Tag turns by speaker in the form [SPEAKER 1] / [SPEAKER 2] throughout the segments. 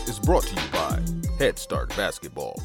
[SPEAKER 1] is brought to you by Head Start Basketball.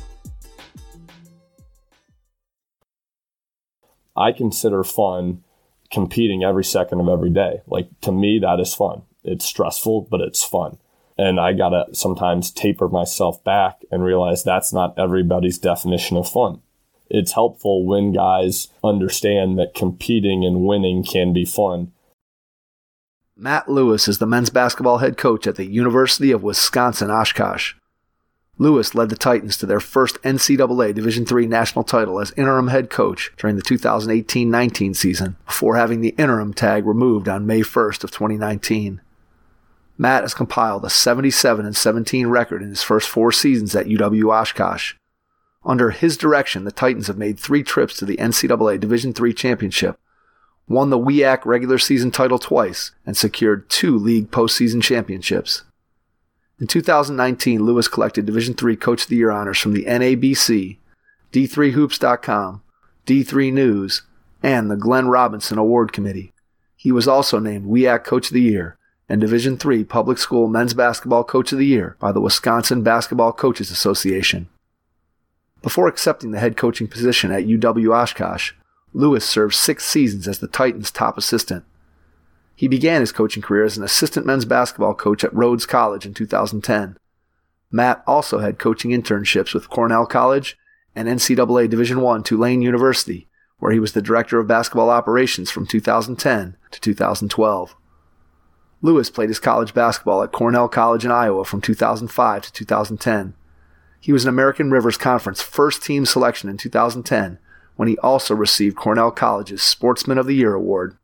[SPEAKER 2] I consider fun competing every second of every day. Like, to me, that is fun. It's stressful, but it's fun. And I gotta sometimes taper myself back and realize that's not everybody's definition of fun. It's helpful when guys understand that competing and winning can be fun.
[SPEAKER 3] Matt Lewis is the men's basketball head coach at the University of Wisconsin-Oshkosh. Lewis led the Titans to their first NCAA Division III national title as interim head coach during the 2018-19 season, before having the interim tag removed on May 1st of 2019. Matt has compiled a 77-17 record in his first 4 seasons at UW-Oshkosh. Under his direction, the Titans have made 3 trips to the NCAA Division III championship, won the WIAC regular season title twice, and secured 2 league postseason championships. In 2019, Lewis collected Division III Coach of the Year honors from the NABC, D3Hoops.com, D3 News, and the Glenn Robinson Award Committee. He was also named WIAC Coach of the Year and Division III Public School Men's Basketball Coach of the Year by the Wisconsin Basketball Coaches Association. Before accepting the head coaching position at UW-Oshkosh, Lewis served 6 seasons as the Titans' top assistant. He began his coaching career as an assistant men's basketball coach at Rhodes College in 2010. Matt also had coaching internships with Cornell College and NCAA Division I Tulane University, where he was the director of basketball operations from 2010 to 2012. Lewis played his college basketball at Cornell College in Iowa from 2005 to 2010. He was an American Rivers Conference first-team selection in 2010, when he also received Cornell College's Sportsman of the Year award.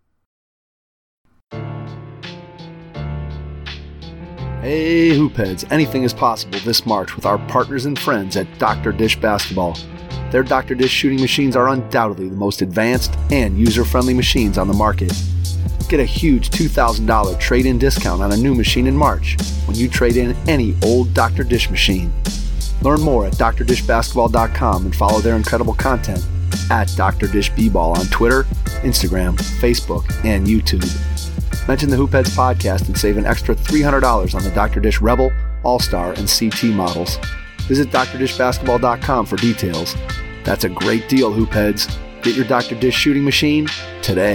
[SPEAKER 3] Hey Hoopheads, anything is possible this March with our partners and friends at Dr. Dish Basketball. Their Dr. Dish shooting machines are undoubtedly the most advanced and user-friendly machines on the market. Get a huge $2,000 trade-in discount on a new machine in March when you trade in any old Dr. Dish machine. Learn more at drdishbasketball.com and follow their incredible content at Dr. Dish B-Ball on Twitter, Instagram, Facebook, and YouTube. Mention the Hoopheads podcast and save an extra $300 on the Dr. Dish Rebel, All-Star, and CT models. Visit drdishbasketball.com for details. That's a great deal, Hoopheads. Get your Dr. Dish shooting machine today.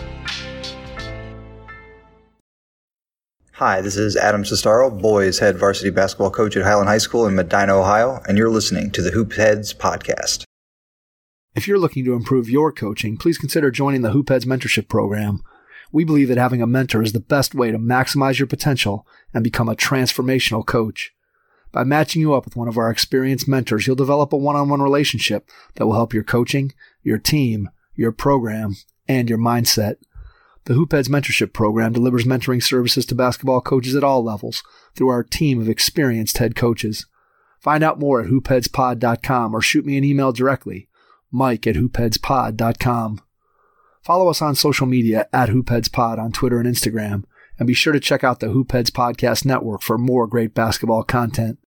[SPEAKER 4] Hi, this is Adam Sestaro, boys head varsity basketball coach at Highland High School in Medina, Ohio, and you're listening to the Hoopheads podcast.
[SPEAKER 3] If you're looking to improve your coaching, please consider joining the Hoopheads Mentorship Program. We believe that having a mentor is the best way to maximize your potential and become a transformational coach. By matching you up with one of our experienced mentors, you'll develop a one-on-one relationship that will help your coaching, your team, your program, and your mindset. The Hoopheads Mentorship Program delivers mentoring services to basketball coaches at all levels through our team of experienced head coaches. Find out more at hoopheadspod.com or shoot me an email directly, mike@hoopheadspod.com. Follow us on social media at HoopheadsPod on Twitter and Instagram, and be sure to check out the Hoopheads Podcast Network for more great basketball content.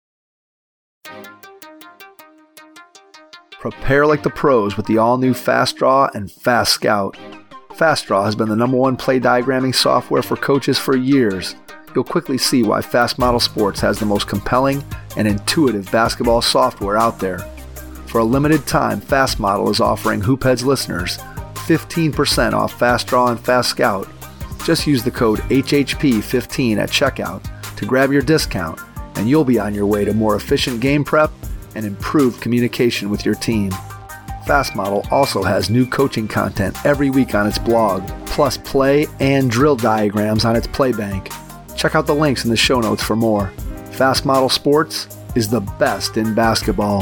[SPEAKER 3] Prepare like the pros with the all-new FastDraw and FastScout. FastDraw has been the #1 play diagramming software for coaches for years. You'll quickly see why Fast Model Sports has the most compelling and intuitive basketball software out there. For a limited time, Fast Model is offering Hoopheads listeners 15% off FastDraw and FastScout. Just use the code HHP15 at checkout to grab your discount, and you'll be on your way to more efficient game prep and improved communication with your team. Fast Model also has new coaching content every week on its blog, plus play and drill diagrams on its Playbank. Check out the links in the show notes for more. Fast Model Sports is the best in basketball.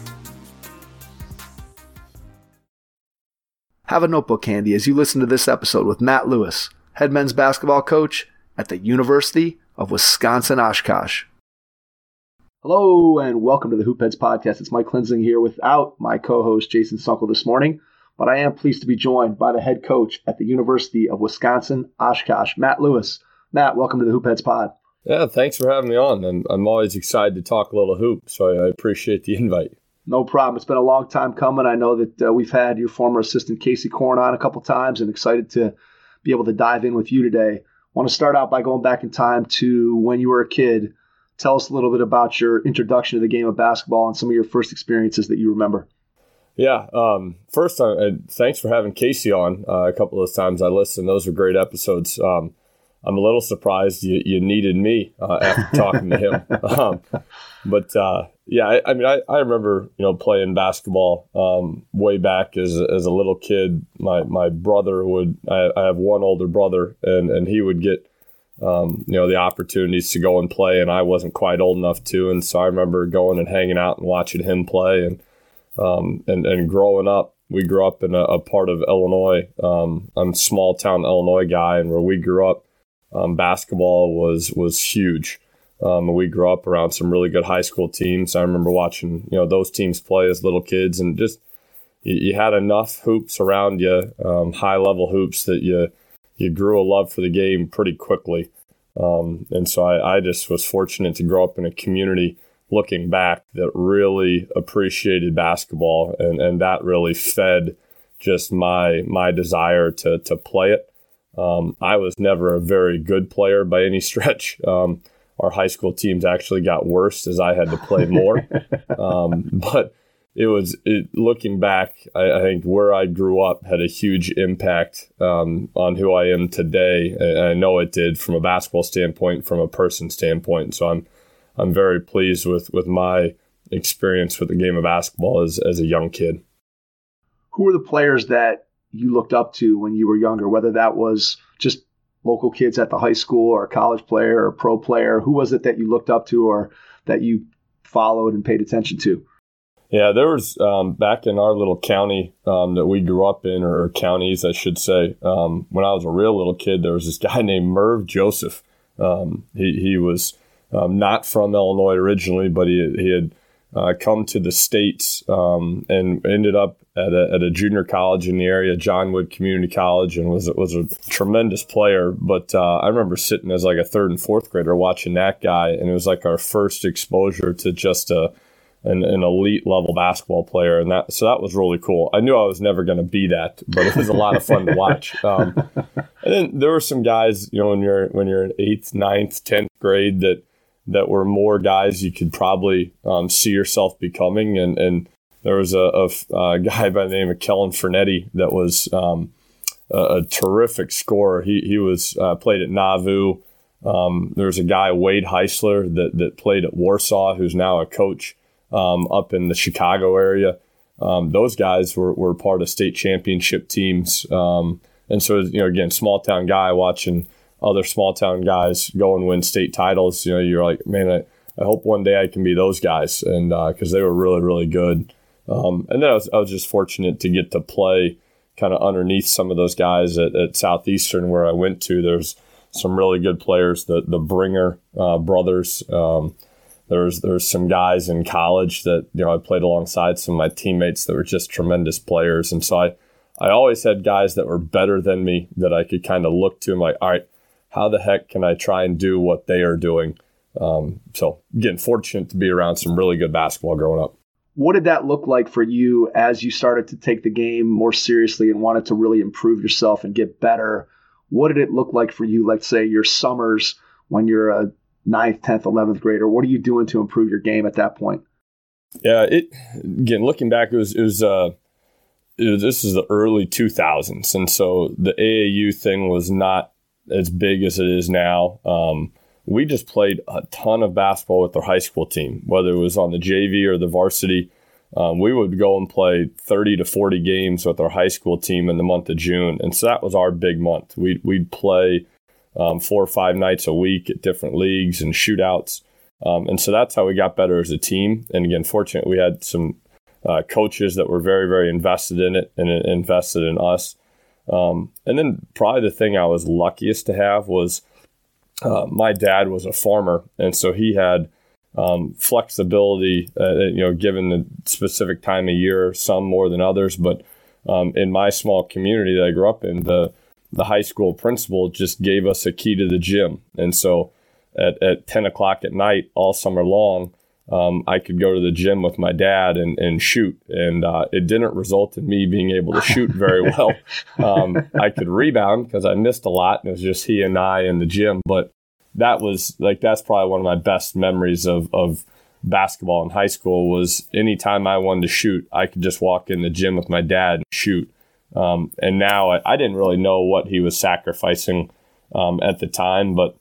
[SPEAKER 3] Have a notebook handy as you listen to this episode with Matt Lewis, head men's basketball coach at the University of Wisconsin-Oshkosh. Hello and welcome to the Hoopheads podcast. It's Mike Klinzing here without my co-host Jason Sunkel this morning, but I am pleased to be joined by the head coach at the University of Wisconsin-Oshkosh, Matt Lewis. Matt, welcome to the Hoopheads pod.
[SPEAKER 2] Yeah, thanks for having me on, and I'm always excited to talk a little hoop, so I appreciate the invite.
[SPEAKER 3] No problem. It's been a long time coming. I know that we've had your former assistant Casey Korn on a couple times, and excited to be able to dive in with you today. I want to start out by going back in time to when you were a kid. tell us a little bit about your introduction to the game of basketball and some of your first experiences that you remember.
[SPEAKER 2] Yeah. First, thanks for having Casey on a couple of times I listened. Those were great episodes. I'm a little surprised you needed me after talking to him. I remember, playing basketball way back as a little kid. My brother I have one older brother, and he would get the opportunities to go and play, and I wasn't quite old enough to. And so I remember going and hanging out and watching him play. And growing up, we grew up in a part of Illinois. I'm a small town Illinois guy, and where we grew up, basketball was huge. We grew up around some really good high school teams. I remember watching those teams play as little kids, and just you had enough hoops around you, high level hoops, that you grew a love for the game pretty quickly. And so I just was fortunate to grow up in a community, looking back, that really appreciated basketball, and that really fed just my desire to play it. I was never a very good player by any stretch. Our high school teams actually got worse as I had to play more. But looking back, I think where I grew up had a huge impact on who I am today. And I know it did from a basketball standpoint, from a person standpoint. So I'm very pleased with my experience with the game of basketball as a young kid.
[SPEAKER 3] Who were the players that you looked up to when you were younger, whether that was just local kids at the high school or a college player or a pro player? Who was it that you looked up to or that you followed and paid attention to?
[SPEAKER 2] Yeah, there was back in our little county that we grew up in, or counties, I should say, when I was a real little kid, there was this guy named Merv Joseph. He was not from Illinois originally, but he had come to the States and ended up at a junior college in the area, John Wood Community College, and was a tremendous player. But I remember sitting as like a third and fourth grader watching that guy, and it was like our first exposure to just an elite level basketball player, and that was really cool. I knew I was never going to be that, but it was a lot of fun to watch. And then there were some guys, when you're in 8th, 9th, 10th grade that were more guys you could probably see yourself becoming. And there was a guy by the name of Kellen Fernetti that was a terrific scorer. He was played at Nauvoo. There's a guy, Wade Heisler, that played at Warsaw, who's now a coach up in the Chicago area. Those guys were part of state championship teams. And so, again, small town guy watching other small town guys go and win state titles. You're like, man, I hope one day I can be those guys. And because they were really, really good. And then I was just fortunate to get to play kind of underneath some of those guys at Southeastern, where I went to. There's some really good players, the Bringer brothers. There's some guys in college that I played alongside some of my teammates that were just tremendous players. And so I always had guys that were better than me that I could kind of look to and like, all right, how the heck can I try and do what they are doing? So again, fortunate to be around some really good basketball growing up.
[SPEAKER 3] What did that look like for you as you started to take the game more seriously and wanted to really improve yourself and get better? What did it look like for you, let's say your summers when you're a 9th, 10th, 11th grader? What are you doing to improve your game at that point?
[SPEAKER 2] Yeah, again, looking back, this is the early 2000s. And so the AAU thing was not as big as it is now. We just played a ton of basketball with our high school team, whether it was on the JV or the varsity. We would go and play 30 to 40 games with our high school team in the month of June. And so that was our big month. We'd play 4 or 5 nights a week at different leagues and shootouts. And so that's how we got better as a team. And again, fortunately, we had some coaches that were very, very invested in it and invested in us. And then probably the thing I was luckiest to have was my dad was a farmer. And so he had flexibility, given the specific time of year, some more than others. But in my small community that I grew up in, the high school principal just gave us a key to the gym. And so at 10 o'clock at night, all summer long, I could go to the gym with my dad and shoot. And it didn't result in me being able to shoot very well. I could rebound because I missed a lot, and it was just he and I in the gym. But that's probably one of my best memories of basketball in high school. Was anytime I wanted to shoot, I could just walk in the gym with my dad and shoot. And now I didn't really know what he was sacrificing at the time, but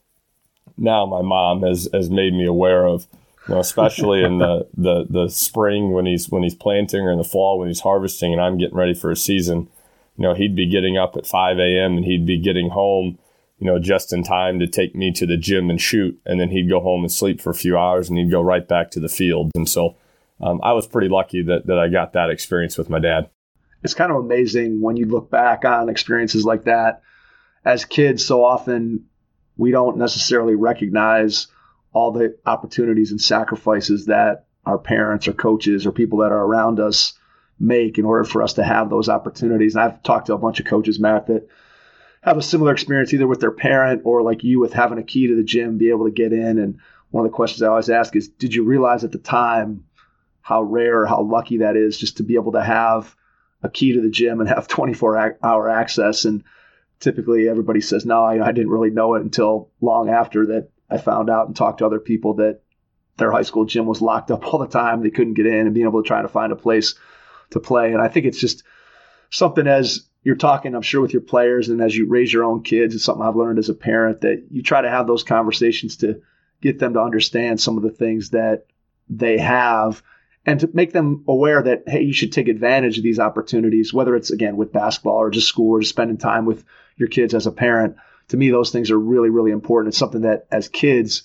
[SPEAKER 2] now my mom has made me aware of, especially in the spring when he's planting, or in the fall when he's harvesting and I'm getting ready for a season. He'd be getting up at 5 a.m. and he'd be getting home, just in time to take me to the gym and shoot. And then he'd go home and sleep for a few hours and he'd go right back to the field. And so I was pretty lucky that I got that experience with my dad.
[SPEAKER 3] It's kind of amazing when you look back on experiences like that. As kids, so often we don't necessarily recognize all the opportunities and sacrifices that our parents or coaches or people that are around us make in order for us to have those opportunities. And I've talked to a bunch of coaches, Matt, that have a similar experience either with their parent or like you with having a key to the gym, be able to get in. And one of the questions I always ask is, did you realize at the time how rare, how lucky that is just to be able to have a key to the gym and have 24-hour access? And typically everybody says, no, I didn't really know it until long after that I found out and talked to other people that their high school gym was locked up all the time. They couldn't get in, and being able to try to find a place to play. And I think it's just something, as you're talking, I'm sure, with your players and as you raise your own kids, it's something I've learned as a parent, that you try to have those conversations to get them to understand some of the things that they have and to make them aware that, hey, you should take advantage of these opportunities, whether it's, again, with basketball or just school or just spending time with your kids as a parent. To me, those things are really, really important. It's something that as kids,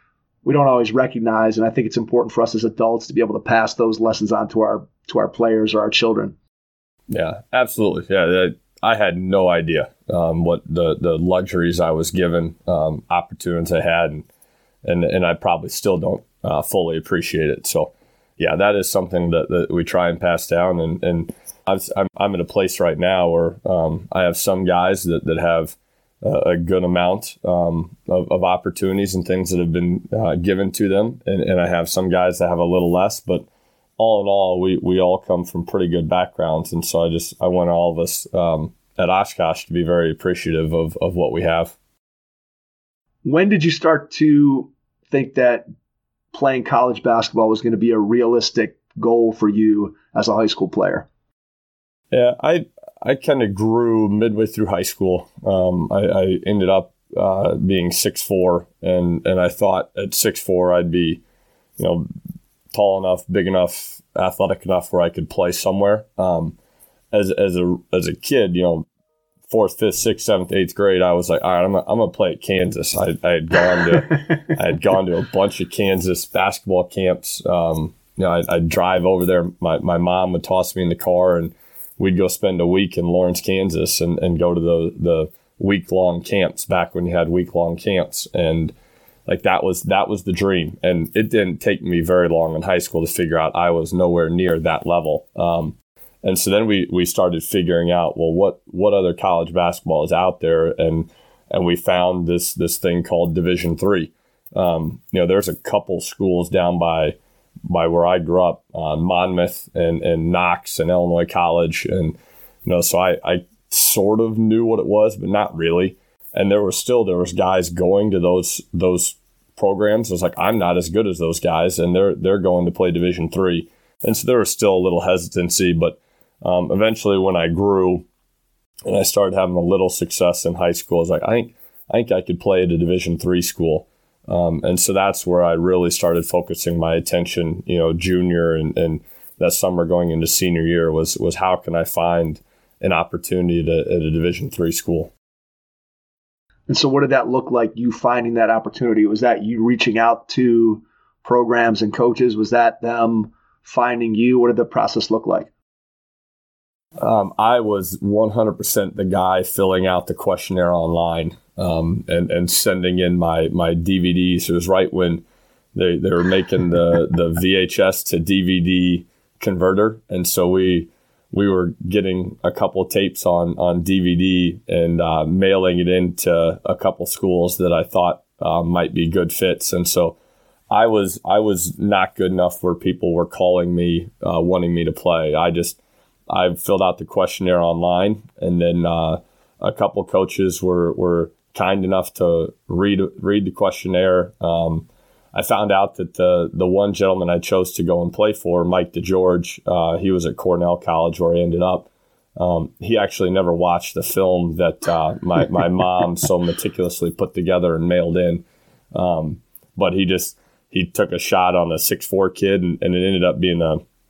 [SPEAKER 3] we don't always recognize. And I think it's important for us as adults to be able to pass those lessons on to our players or our children.
[SPEAKER 2] Yeah, absolutely. Yeah, I had no idea what the luxuries I was given, opportunities I had, and I probably still don't fully appreciate it. So, yeah, that is something that we try and pass down. And I'm in a place right now where I have some guys that have a good amount of opportunities and things that have been given to them, and I have some guys that have a little less. But all in all, we all come from pretty good backgrounds, and so I want all of us at Oshkosh to be very appreciative of what we have.
[SPEAKER 3] When did you start to think that playing college basketball was going to be a realistic goal for you as a high school player?
[SPEAKER 2] Yeah, I kind of grew midway through high school. I ended up being 6'4", and I thought at 6'4" I'd be, tall enough, big enough, athletic enough where I could play somewhere. As a kid, 4th, 5th, 6th, 7th, 8th grade, I was like, all right, I'm gonna play at Kansas. I had gone to a bunch of Kansas basketball camps. I'd drive over there. My mom would toss me in the car, and we'd go spend a week in Lawrence, Kansas, and go to the week-long camps back when you had week-long camps. And like that was the dream. And it didn't take me very long in high school to figure out I was nowhere near that level. And so then we started figuring out, well, what other college basketball is out there? And we found this thing called Division III. There's a couple schools down by where I grew up, Monmouth and Knox and Illinois College. And, so I sort of knew what it was, but not really. And there was guys going to those programs. I was like, I'm not as good as those guys, and they're going to play Division III. And so there was still a little hesitancy, but eventually when I grew and I started having a little success in high school, I was like, I think I could play at a Division III school. And so that's where I really started focusing my attention, junior and that summer going into senior year was how can I find an opportunity at a Division III school.
[SPEAKER 3] And so what did that look like, you finding that opportunity? Was that you reaching out to programs and coaches? Was that them finding you? What did the process look like?
[SPEAKER 2] I was 100% the guy filling out the questionnaire online and sending in my DVDs. It was right when they were making the VHS to DVD converter. And so we were getting a couple of tapes on DVD and mailing it into a couple schools that I thought might be good fits. And so I was not good enough where people were calling me, wanting me to play. I filled out the questionnaire online, and then a couple coaches were kind enough to read the questionnaire. I found out that the one gentleman I chose to go and play for, Mike DeGeorge, he was at Cornell College where I ended up. He actually never watched the film that my mom so meticulously put together and mailed in. But he took a shot on a 6'4" kid, and it ended up being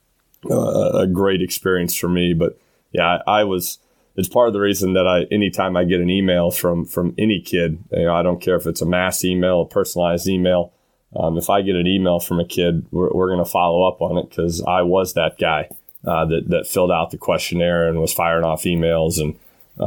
[SPEAKER 2] a great experience for me. But yeah, it's part of the reason that anytime I get an email from any kid, I don't care if it's a mass email, a personalized email. If I get an email from a kid, we're going to follow up on it, because I was that guy that filled out the questionnaire and was firing off emails. And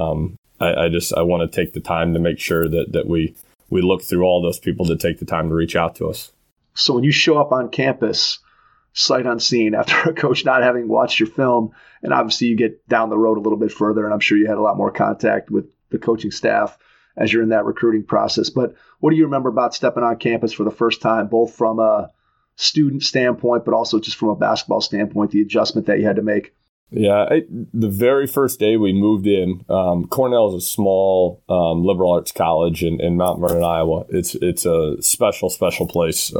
[SPEAKER 2] I want to take the time to make sure that we look through all those people that take the time to reach out to us.
[SPEAKER 3] So when you show up on campus, sight unseen, after a coach not having watched your film, and obviously you get down the road a little bit further, and I'm sure you had a lot more contact with the coaching staff as you're in that recruiting process. But what do you remember about stepping on campus for the first time, both from a student standpoint, but also just from a basketball standpoint, the adjustment that you had to make?
[SPEAKER 2] Yeah, the very first day we moved in, Cornell is a small liberal arts college in Mount Vernon, Iowa. It's a special place.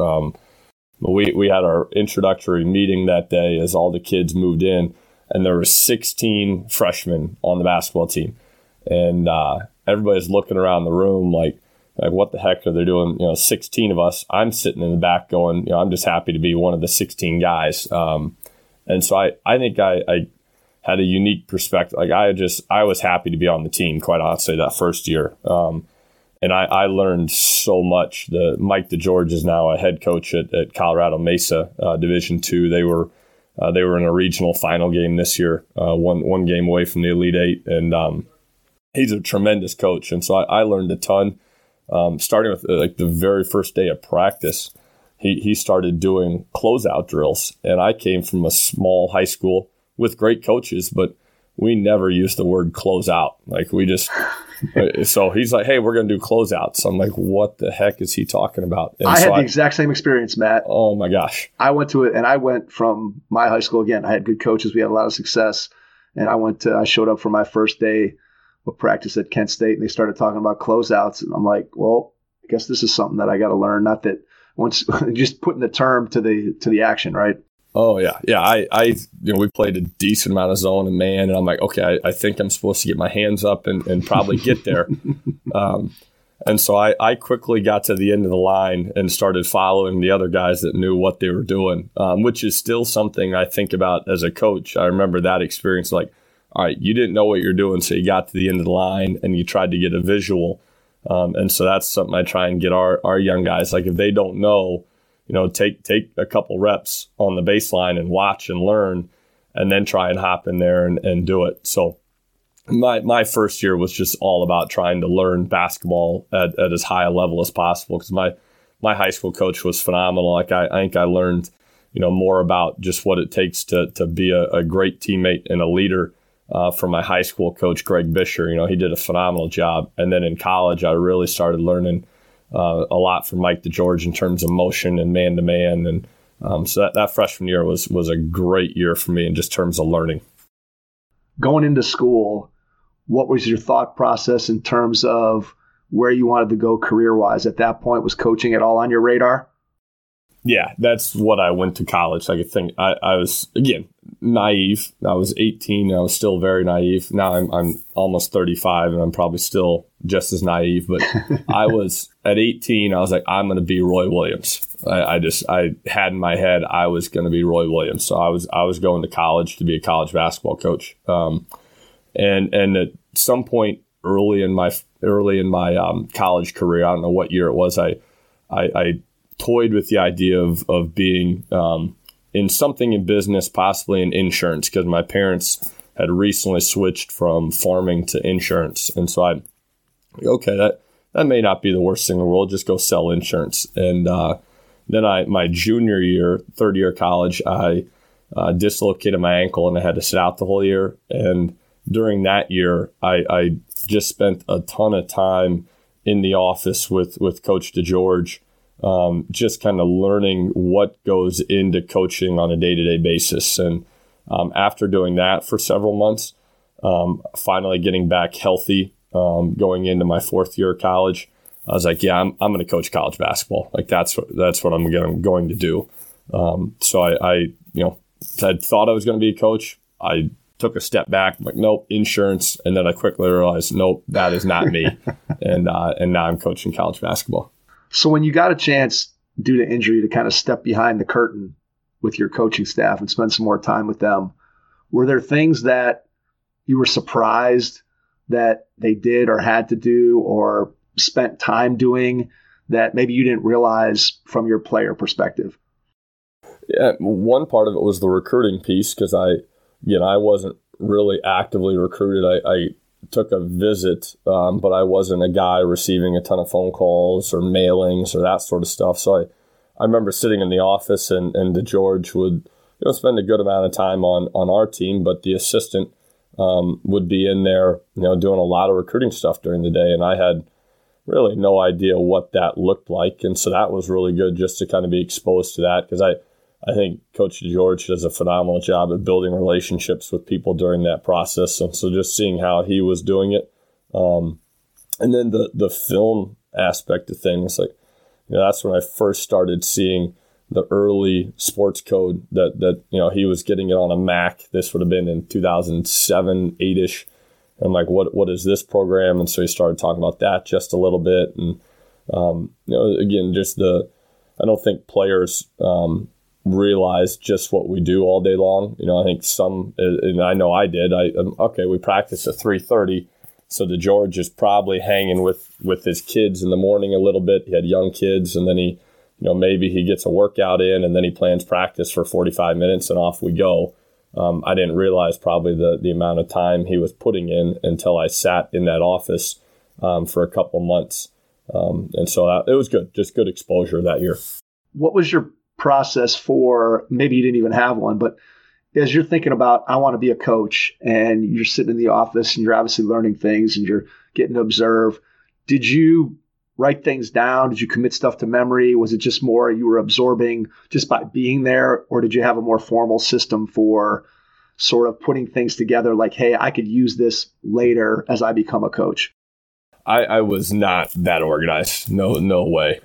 [SPEAKER 2] We had our introductory meeting that day as all the kids moved in, and there were 16 freshmen on the basketball team. And everybody's looking around the room like what the heck are they doing? 16 of us. I'm sitting in the back going, I'm just happy to be one of the 16 guys. And so I think I had a unique perspective. Like I was happy to be on the team, quite honestly, that first year. And I learned so much. Mike DeGeorge is now a head coach at Colorado Mesa Division II. They were in a regional final game this year, one game away from the Elite Eight, and he's a tremendous coach. And so I learned a ton. Starting with the very first day of practice, he started doing closeout drills, and I came from a small high school with great coaches, but we never used the word closeout. So he's like, hey, we're going to do closeouts. I'm like, what the heck is he talking about? And
[SPEAKER 3] I had the exact same experience, Matt.
[SPEAKER 2] Oh, my gosh.
[SPEAKER 3] I went to it, and I went from my high school again. I had good coaches. We had a lot of success. And I showed up for my first day of practice at Kent State, and they started talking about closeouts. And I'm like, well, I guess this is something that I got to learn. Not that once just putting the term to the action, right?
[SPEAKER 2] Oh yeah. We played a decent amount of zone and man, and I'm like, okay, I think I'm supposed to get my hands up and probably get there. And so I quickly got to the end of the line and started following the other guys that knew what they were doing, which is still something I think about as a coach. I remember that experience, like, all right, you didn't know what you're doing, so you got to the end of the line and you tried to get a visual. And so that's something I try and get our young guys. Like if they don't know, take a couple reps on the baseline and watch and learn, and then try and hop in there and do it. So my first year was just all about trying to learn basketball at as high a level as possible, because my high school coach was phenomenal. Like I think I learned, more about just what it takes to be a great teammate and a leader from my high school coach, Greg Bisher. He did a phenomenal job. And then in college, I really started learning a lot from Mike DeGeorge in terms of motion and man-to-man. And so that freshman year was a great year for me in just terms of learning.
[SPEAKER 3] Going into school, what was your thought process in terms of where you wanted to go career-wise? At that point, was coaching at all on your radar?
[SPEAKER 2] Yeah, that's what I went to college. I think I was, again, naive. I was 18. And I was still very naive. Now I'm almost 35, and I'm probably still just as naive. But I was at 18. I was like, I'm going to be Roy Williams. I had in my head I was going to be Roy Williams. So I was going to college to be a college basketball coach. And at some point early in my college career, I don't know what year it was, I toyed with the idea of being in something in business, possibly in insurance, because my parents had recently switched from farming to insurance. And so that may not be the worst thing in the world, just go sell insurance. And then my junior year, third year of college, I dislocated my ankle and I had to sit out the whole year. And during that year, I just spent a ton of time in the office with Coach DeGeorge, just kind of learning what goes into coaching on a day-to-day basis. And after doing that for several months, finally getting back healthy going into my fourth year of college. I was like, yeah, I'm going to coach college basketball. Like that's what I'm going to do. So I thought I was going to be a coach. I took a step back. I'm like, nope, insurance. And then I quickly realized, nope, that is not me. and now I'm coaching college basketball.
[SPEAKER 3] So when you got a chance due to injury to kind of step behind the curtain with your coaching staff and spend some more time with them, were there things that you were surprised that they did or had to do or spent time doing that maybe you didn't realize from your player perspective?
[SPEAKER 2] Yeah, one part of it was the recruiting piece because I wasn't really actively recruited. I took a visit, but I wasn't a guy receiving a ton of phone calls or mailings or that sort of stuff. So I remember sitting in the office and DeGeorge would spend a good amount of time on our team, but the assistant would be in there, doing a lot of recruiting stuff during the day, and I had really no idea what that looked like, and so that was really good just to kind of be exposed to that because I think Coach DeGeorge does a phenomenal job at building relationships with people during that process, and so just seeing how he was doing it, and then the film aspect of things, like that's when I first started seeing the early sports code that he was getting it on a Mac. This would have been in 2007, 8-ish. I'm like, what is this program? And so he started talking about that just a little bit. And, again, I don't think players realize just what we do all day long. I think some, and I know I did, we practice at 3:30. So DeGeorge is probably hanging with his kids in the morning a little bit. He had young kids, and then he, maybe he gets a workout in, and then he plans practice for 45 minutes, and off we go. I didn't realize probably the amount of time he was putting in until I sat in that office for a couple months. And so it was good, just good exposure that year.
[SPEAKER 3] What was your process for, maybe you didn't even have one, but as you're thinking about, I want to be a coach, and you're sitting in the office and you're obviously learning things and you're getting to observe, did you write things down? Did you commit stuff to memory? Was it just more you were absorbing just by being there? Or did you have a more formal system for sort of putting things together like, hey, I could use this later as I become a coach?
[SPEAKER 2] I was not that organized. No way.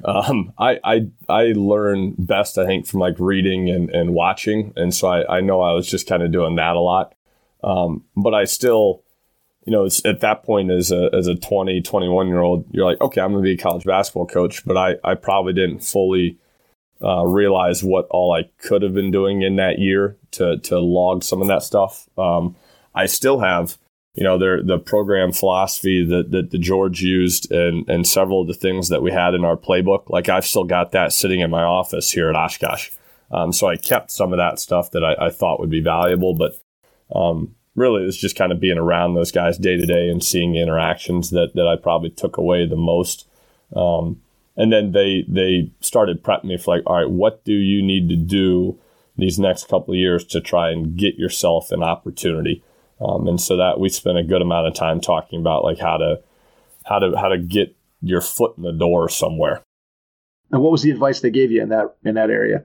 [SPEAKER 2] I learn best, I think, from like reading and watching. And so I know I was just kind of doing that a lot. But I still, it's at that point as a 20, 21-year-old, you're like, okay, I'm going to be a college basketball coach. But I probably didn't fully realize what all I could have been doing in that year to log some of that stuff. I still have, the program philosophy that DeGeorge used and several of the things that we had in our playbook. Like I've still got that sitting in my office here at Oshkosh. So I kept some of that stuff that I thought would be valuable. But really, it was just kind of being around those guys day to day and seeing the interactions that I probably took away the most. And then they started prepping me for like, all right, what do you need to do these next couple of years to try and get yourself an opportunity? And so that we spent a good amount of time talking about like how to get your foot in the door somewhere.
[SPEAKER 3] And what was the advice they gave you in that area?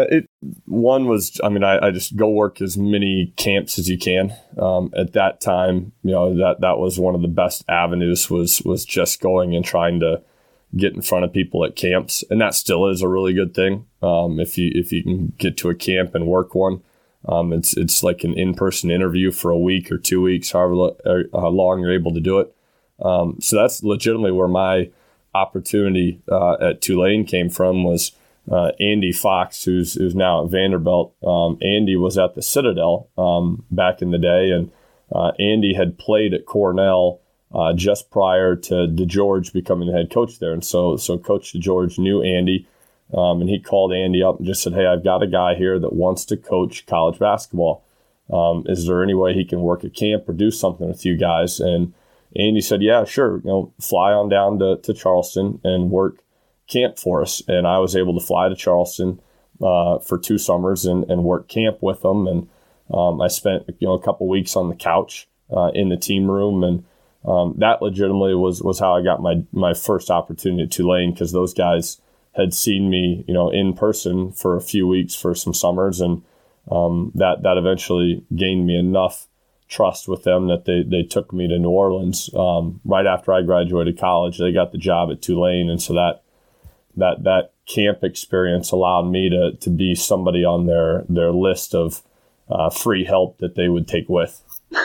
[SPEAKER 2] One was, I just go work as many camps as you can. At that time, that was one of the best avenues was just going and trying to get in front of people at camps. And that still is a really good thing. If you can get to a camp and work one, it's like an in-person interview for a week or 2 weeks, however long you're able to do it. So that's legitimately where my opportunity at Tulane came from was Andy Fox, who's now at Vanderbilt. Andy was at the Citadel back in the day, and Andy had played at Cornell just prior to DeGeorge becoming the head coach there. And so Coach DeGeorge knew Andy, and he called Andy up and just said, hey, I've got a guy here that wants to coach college basketball. Is there any way he can work a camp or do something with you guys? And Andy said, yeah, sure. Fly on down to Charleston and work camp for us. And I was able to fly to Charleston for 2 summers and work camp with them. And I spent a couple weeks on the couch in the team room, and that legitimately was how I got my first opportunity at Tulane, because those guys had seen me in person for a few weeks for some summers, and that eventually gained me enough trust with them that they took me to New Orleans right after I graduated college. They got the job at Tulane, and so that camp experience allowed me to be somebody on their list of free help that they would take with.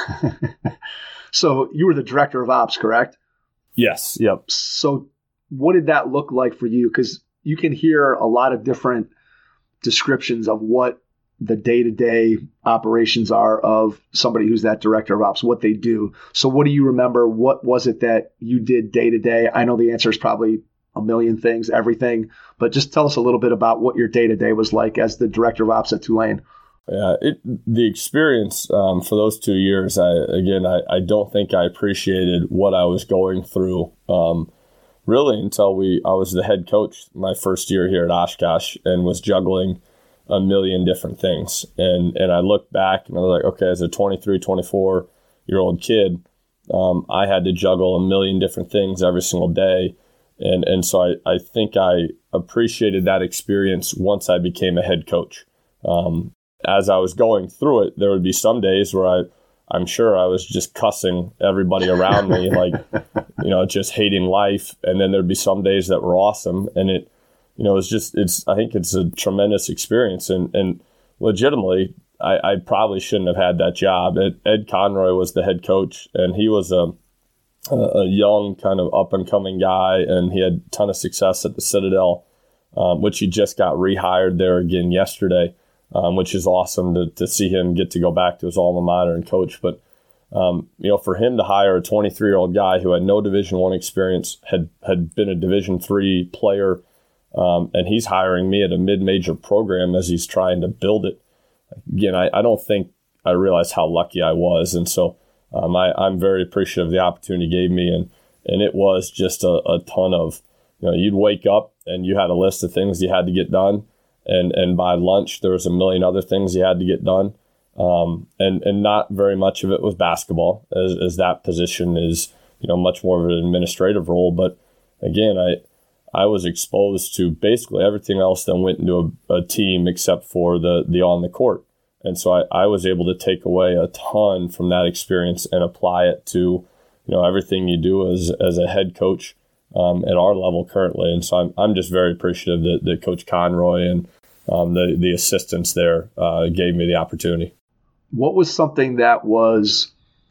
[SPEAKER 3] So you were the director of ops, correct?
[SPEAKER 2] Yes. Yep.
[SPEAKER 3] So what did that look like for you? Because you can hear a lot of different descriptions of what the day-to-day operations are of somebody who's that director of ops, what they do. So what do you remember? What was it that you did day-to-day? I know the answer is probably a million things, everything, but just tell us a little bit about what your day-to-day was like as the director of ops at Tulane.
[SPEAKER 2] Yeah, the experience for those 2 years, I don't think I appreciated what I was going through really until I was the head coach my first year here at Oshkosh and was juggling a million different things. And I look back and I was like, okay, as a 23, 24-year-old kid, I had to juggle a million different things every single day. And so I think I appreciated that experience once I became a head coach. As I was going through it, there would be some days where I'm sure I was just cussing everybody around me, like, just hating life. And then there'd be some days that were awesome. And it, I think it's a tremendous experience. And legitimately, I probably shouldn't have had that job. Ed Conroy was the head coach, and he was a young kind of up-and-coming guy, and he had a ton of success at the Citadel, which he just got rehired there again yesterday, which is awesome to see him get to go back to his alma mater and coach. But, for him to hire a 23-year-old guy who had no Division I experience, had been a Division III player, and he's hiring me at a mid-major program as he's trying to build it. Again, I don't think I realized how lucky I was. And so I'm very appreciative of the opportunity he gave me. And it was just a ton of, you'd wake up and you had a list of things you had to get done. And by lunch, there was a million other things you had to get done. And not very much of it was basketball, as that position is, much more of an administrative role. But again, I was exposed to basically everything else that went into a team except for the on the court. And so I was able to take away a ton from that experience and apply it to, everything you do as a head coach at our level currently. And so I'm just very appreciative that Coach Conroy and the assistants there gave me the opportunity.
[SPEAKER 3] What was something that was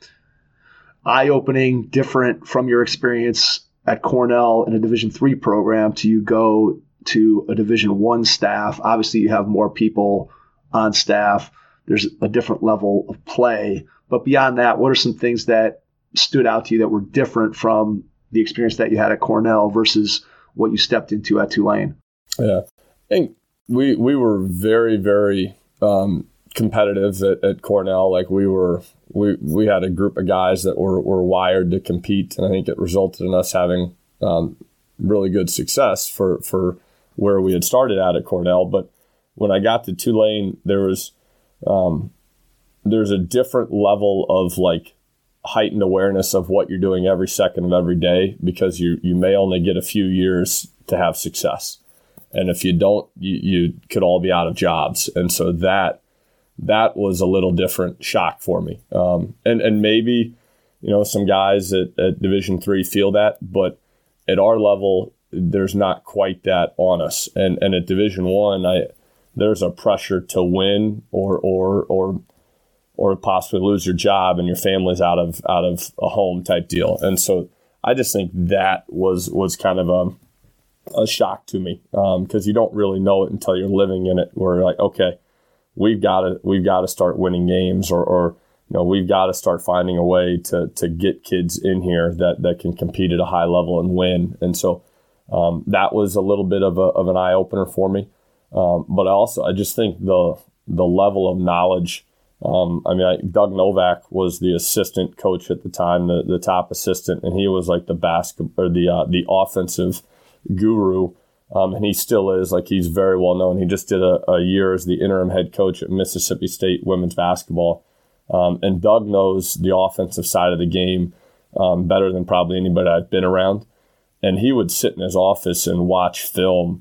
[SPEAKER 3] eye-opening, different from your experience at Cornell in a Division III program to you go to a Division I staff? Obviously, you have more people on staff. There's a different level of play. But beyond that, what are some things that stood out to you that were different from the experience that you had at Cornell versus what you stepped into at Tulane?
[SPEAKER 2] Yeah, I think we were very, very competitive at Cornell. Like we had a group of guys that were wired to compete, and I think it resulted in us having really good success for where we had started out at Cornell. But when I got to Tulane, there's a different level of like heightened awareness of what you're doing every second of every day, because you may only get a few years to have success, and if you don't, you could all be out of jobs. And so that was a little different shock for me. And maybe, some guys at Division III feel that, but at our level, there's not quite that on us. And at Division I, there's a pressure to win or possibly lose your job and your family's out of a home type deal. And so I just think that was kind of a shock to me, because you don't really know it until you're living in it, where you're like, okay, we've got to start winning games, or we've got to start finding a way to get kids in here that can compete at a high level and win. And so that was a little bit of an eye opener for me. But I just think the level of knowledge. Doug Novak was the assistant coach at the time, the top assistant, and he was like the offensive guru. And he still is. Like, he's very well known. He just did a year as the interim head coach at Mississippi State women's basketball. And Doug knows the offensive side of the game better than probably anybody I've been around. And he would sit in his office and watch film,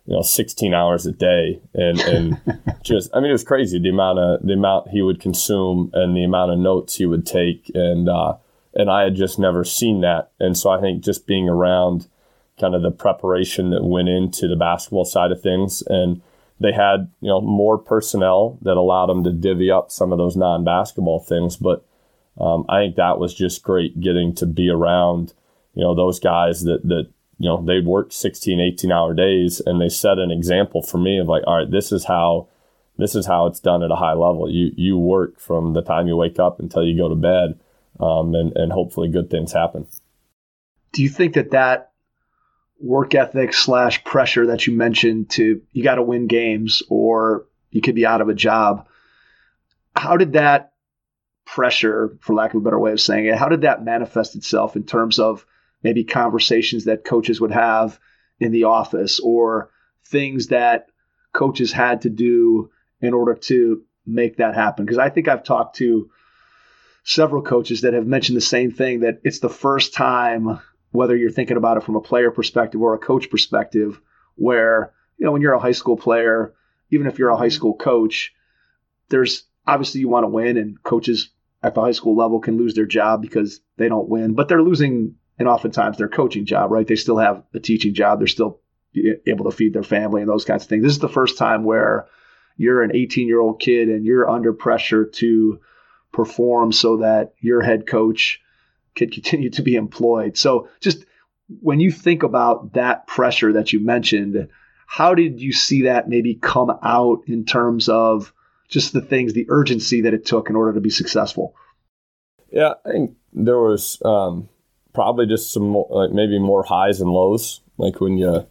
[SPEAKER 2] 16 hours a day, and just, I mean, it was crazy the amount he would consume and the amount of notes he would take, and I had just never seen that. And so I think just being around kind of the preparation that went into the basketball side of things, and they had more personnel that allowed them to divvy up some of those non-basketball things, but I think that was just great, getting to be around those guys that they'd work 16, 18-hour days, and they set an example for me of like, all right, this is how it's done at a high level. You work from the time you wake up until you go to bed, and hopefully good things happen.
[SPEAKER 3] Do you think that work ethic / pressure that you mentioned you got to win games or you could be out of a job, how did that pressure, for lack of a better way of saying it, how did that manifest itself in terms of maybe conversations that coaches would have in the office or things that coaches had to do in order to make that happen? Because I think I've talked to several coaches that have mentioned the same thing, that it's the first time, whether you're thinking about it from a player perspective or a coach perspective, where, when you're a high school player, even if you're a high school coach, there's obviously you want to win, and coaches at the high school level can lose their job because they don't win, but they're losing, and oftentimes their coaching job, right? They still have a teaching job. They're still able to feed their family and those kinds of things. This is the first time where you're an 18-year-old kid and you're under pressure to perform so that your head coach can continue to be employed. So just when you think about that pressure that you mentioned, how did you see that maybe come out in terms of just the things, the urgency that it took in order to be successful?
[SPEAKER 2] Yeah, I think there was probably just some maybe more highs and lows. Like when you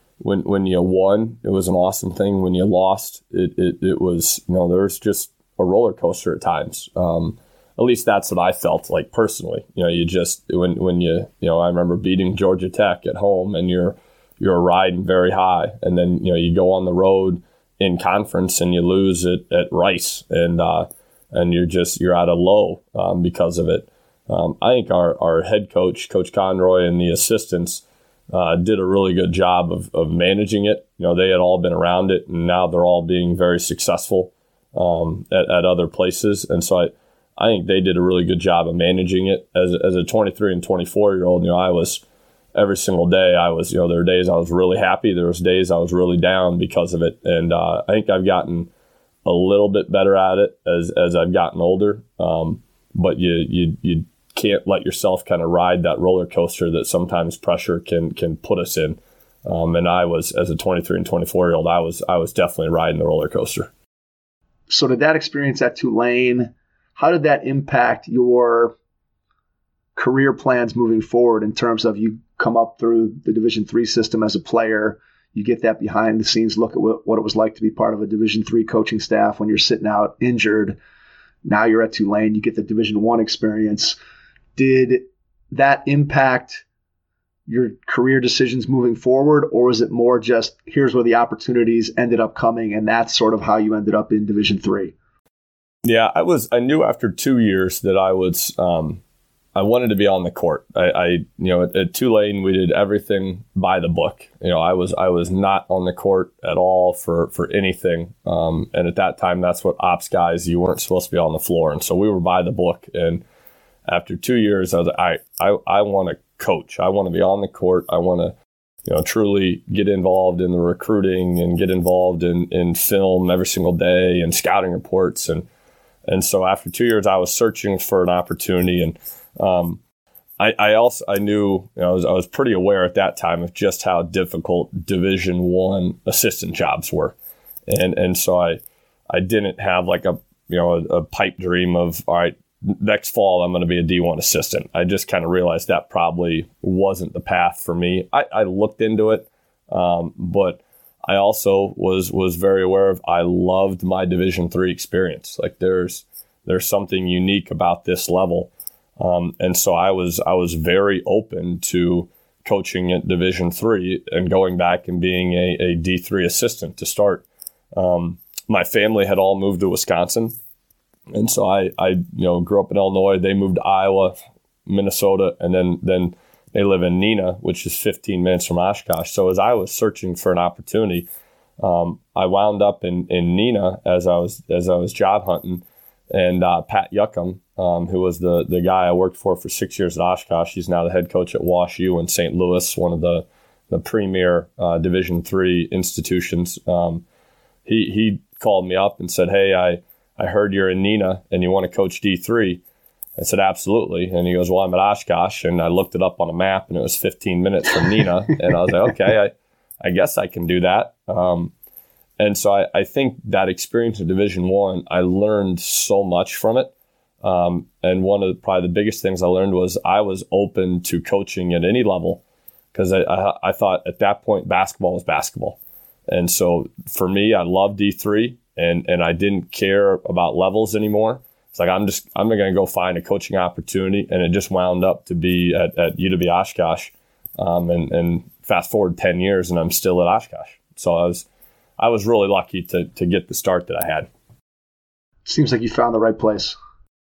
[SPEAKER 2] won, it was an awesome thing. When you lost, it was there was just a roller coaster at times. At least that's what I felt like personally. You just when you I remember beating Georgia Tech at home, and you're riding very high, and then you go on the road in conference and you lose at Rice, and you're at a low because of it. I think our head coach, Coach Conroy, and the assistants did a really good job of managing it. They had all been around it, and now they're all being very successful at other places. And so I think they did a really good job of managing it. As a 23 and 24-year-old, I was every single day. There were days I was really happy. There was days I was really down because of it. And I think I've gotten a little bit better at it as I've gotten older. But you can't let yourself kind of ride that roller coaster that sometimes pressure can put us in. And I was, as a 23 and 24-year-old, I was definitely riding the roller coaster.
[SPEAKER 3] So did that experience at Tulane, how did that impact your career plans moving forward in terms of you come up through the Division III system as a player, you get that behind the scenes look at what it was like to be part of a Division III coaching staff when you're sitting out injured. Now you're at Tulane, you get the Division I experience. Did that impact your career decisions moving forward, or is it more just here's where the opportunities ended up coming and that's sort of how you ended up in Division III? Yeah,
[SPEAKER 2] I knew after 2 years that I wanted to be on the court. At Tulane, we did everything by the book. I was not on the court at all for anything. And at that time, that's what ops guys, you weren't supposed to be on the floor. And so we were by the book. And after 2 years, I was like, I want to coach. I want to be on the court. I want to, truly get involved in the recruiting and get involved in film every single day and scouting reports. And so after 2 years, I was searching for an opportunity, and I knew, I was pretty aware at that time of just how difficult Division I assistant jobs were, and so I didn't have like a pipe dream of, all right, next fall I'm going to be a D1 assistant. I just kind of realized that probably wasn't the path for me. I looked into it, but I also was very aware of, I loved my Division III experience. Like there's something unique about this level. And so I was very open to coaching at Division III and going back and being a D3 assistant to start. My family had all moved to Wisconsin. And so I grew up in Illinois. They moved to Iowa, Minnesota, and then They live in Neenah, which is 15 minutes from Oshkosh. So as I was searching for an opportunity, I wound up in Neenah as I was job hunting, and Pat Yuckham, who was the guy I worked for 6 years at Oshkosh, he's now the head coach at Wash U in St. Louis, one of the premier Division III institutions. He called me up and said, "Hey, I heard you're in Neenah and you want to coach D3." I said, "Absolutely." And he goes, "Well, I'm at Oshkosh." And I looked it up on a map and it was 15 minutes from Neenah. And I was like, okay, I guess I can do that. And so I think that experience in Division I learned so much from it. And one of probably the biggest things I learned was I was open to coaching at any level, because I thought at that point basketball was basketball. And so for me, I loved D3 and I didn't care about levels anymore. It's like, I'm going to go find a coaching opportunity. And it just wound up to be at UW Oshkosh. And fast forward 10 years and I'm still at Oshkosh. So I was really lucky to get the start that I had.
[SPEAKER 3] Seems like you found the right place.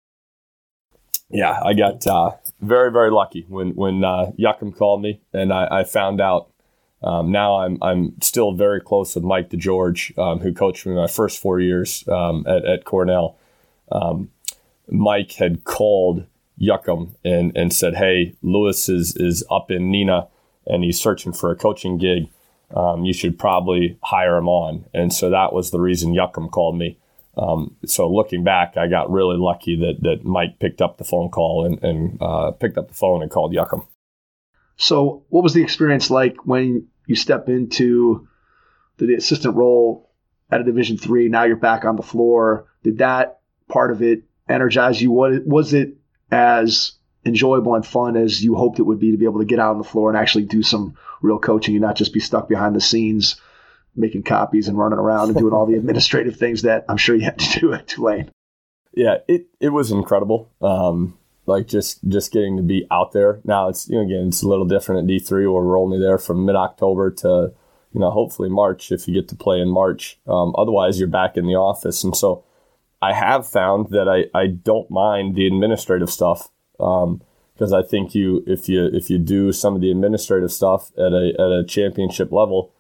[SPEAKER 2] Yeah, I got very, very lucky when Yuckham called me and I found out. Now I'm still very close with Mike DeGeorge, who coached me my first 4 years at Cornell. Mike had called Yuckham and said, "Hey, Lewis is up in Neenah and he's searching for a coaching gig. You should probably hire him on." And so that was the reason Yuckham called me. So looking back, I got really lucky that Mike picked up the phone call and picked up the phone and called Yuckham.
[SPEAKER 3] So what was the experience like when you step into the assistant role at a Division III? Now you're back on the floor. Did that part of it energize you? Was it as enjoyable and fun as you hoped it would be to be able to get out on the floor and actually do some real coaching and not just be stuck behind the scenes making copies and running around and doing all the administrative things that I'm sure you had to do at Tulane? Yeah,
[SPEAKER 2] it was incredible. Like just getting to be out there. Now it's, again, it's a little different at D3 where we're only there from mid-October to, hopefully March if you get to play in March. Otherwise you're back in the office. And so I have found that I don't mind the administrative stuff. Because I think if you do some of the administrative stuff at a championship level,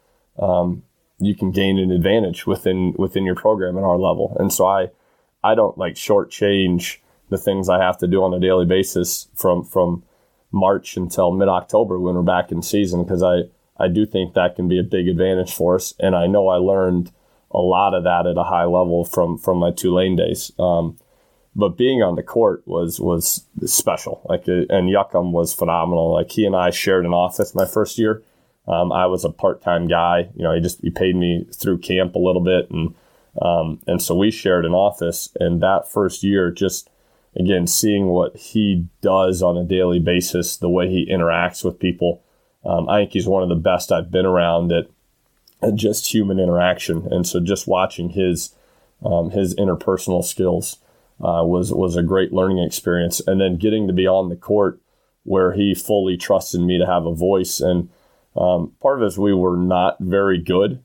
[SPEAKER 2] you can gain an advantage within your program at our level. And so I don't like shortchange the things I have to do on a daily basis from March until mid-October when we're back in season, because I do think that can be a big advantage for us. And I know I learned a lot of that at a high level from my Tulane days. But being on the court was special. And Yuckham was phenomenal. Like, he and I shared an office my first year. I was a part-time guy. He paid me through camp a little bit, and so we shared an office. And that first year, just again seeing what he does on a daily basis, the way he interacts with people, I think he's one of the best I've been around at just human interaction. And so just watching his interpersonal skills was a great learning experience. And then getting to be on the court where he fully trusted me to have a voice. And part of it is we were not very good.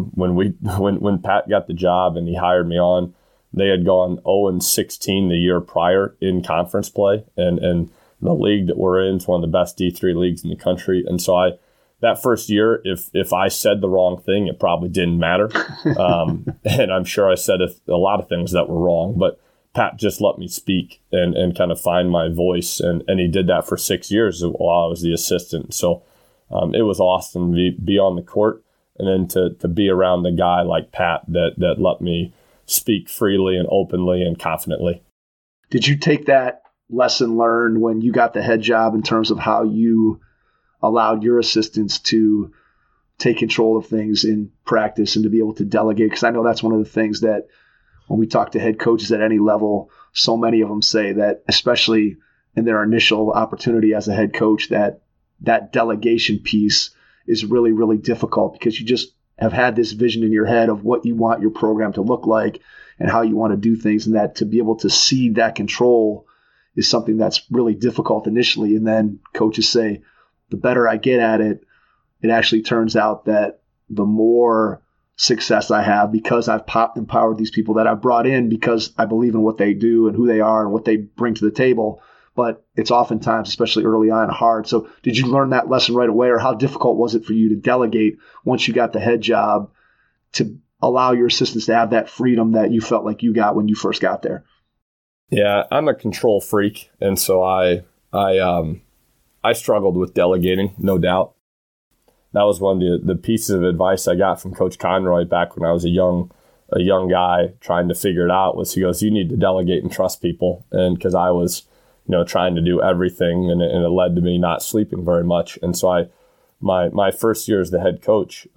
[SPEAKER 2] When Pat got the job and he hired me on, they had gone 0-16 the year prior in conference play. And the league that we're in is one of the best D3 leagues in the country. And so that first year, if I said the wrong thing, it probably didn't matter. And I'm sure I said a lot of things that were wrong, but Pat just let me speak and kind of find my voice. And he did that for 6 years while I was the assistant. So it was awesome to be on the court and then to be around a guy like Pat that let me speak freely and openly and confidently.
[SPEAKER 3] Did you take that lesson learned when you got the head job in terms of how you allowed your assistants to take control of things in practice and to be able to delegate? Because I know that's one of the things that when we talk to head coaches at any level, so many of them say that, especially in their initial opportunity as a head coach, that delegation piece is really, really difficult because you just have had this vision in your head of what you want your program to look like and how you want to do things, and that to be able to cede that control is something that's really difficult initially. And then coaches say, the better I get at it, it actually turns out that the more success I have because I've empowered these people that I've brought in because I believe in what they do and who they are and what they bring to the table. but it's oftentimes, especially early on, hard. So did you learn that lesson right away, or how difficult was it for you to delegate once you got the head job to allow your assistants to have that freedom that you felt like you got when you first got there?
[SPEAKER 2] Yeah, I'm a control freak, and so I struggled with delegating, no doubt. That was one of the pieces of advice I got from Coach Conroy back when I was a young guy trying to figure it out. Was he goes, you need to delegate and trust people, and because I was, trying to do everything, and it led to me not sleeping very much. And so my first year as the head coach,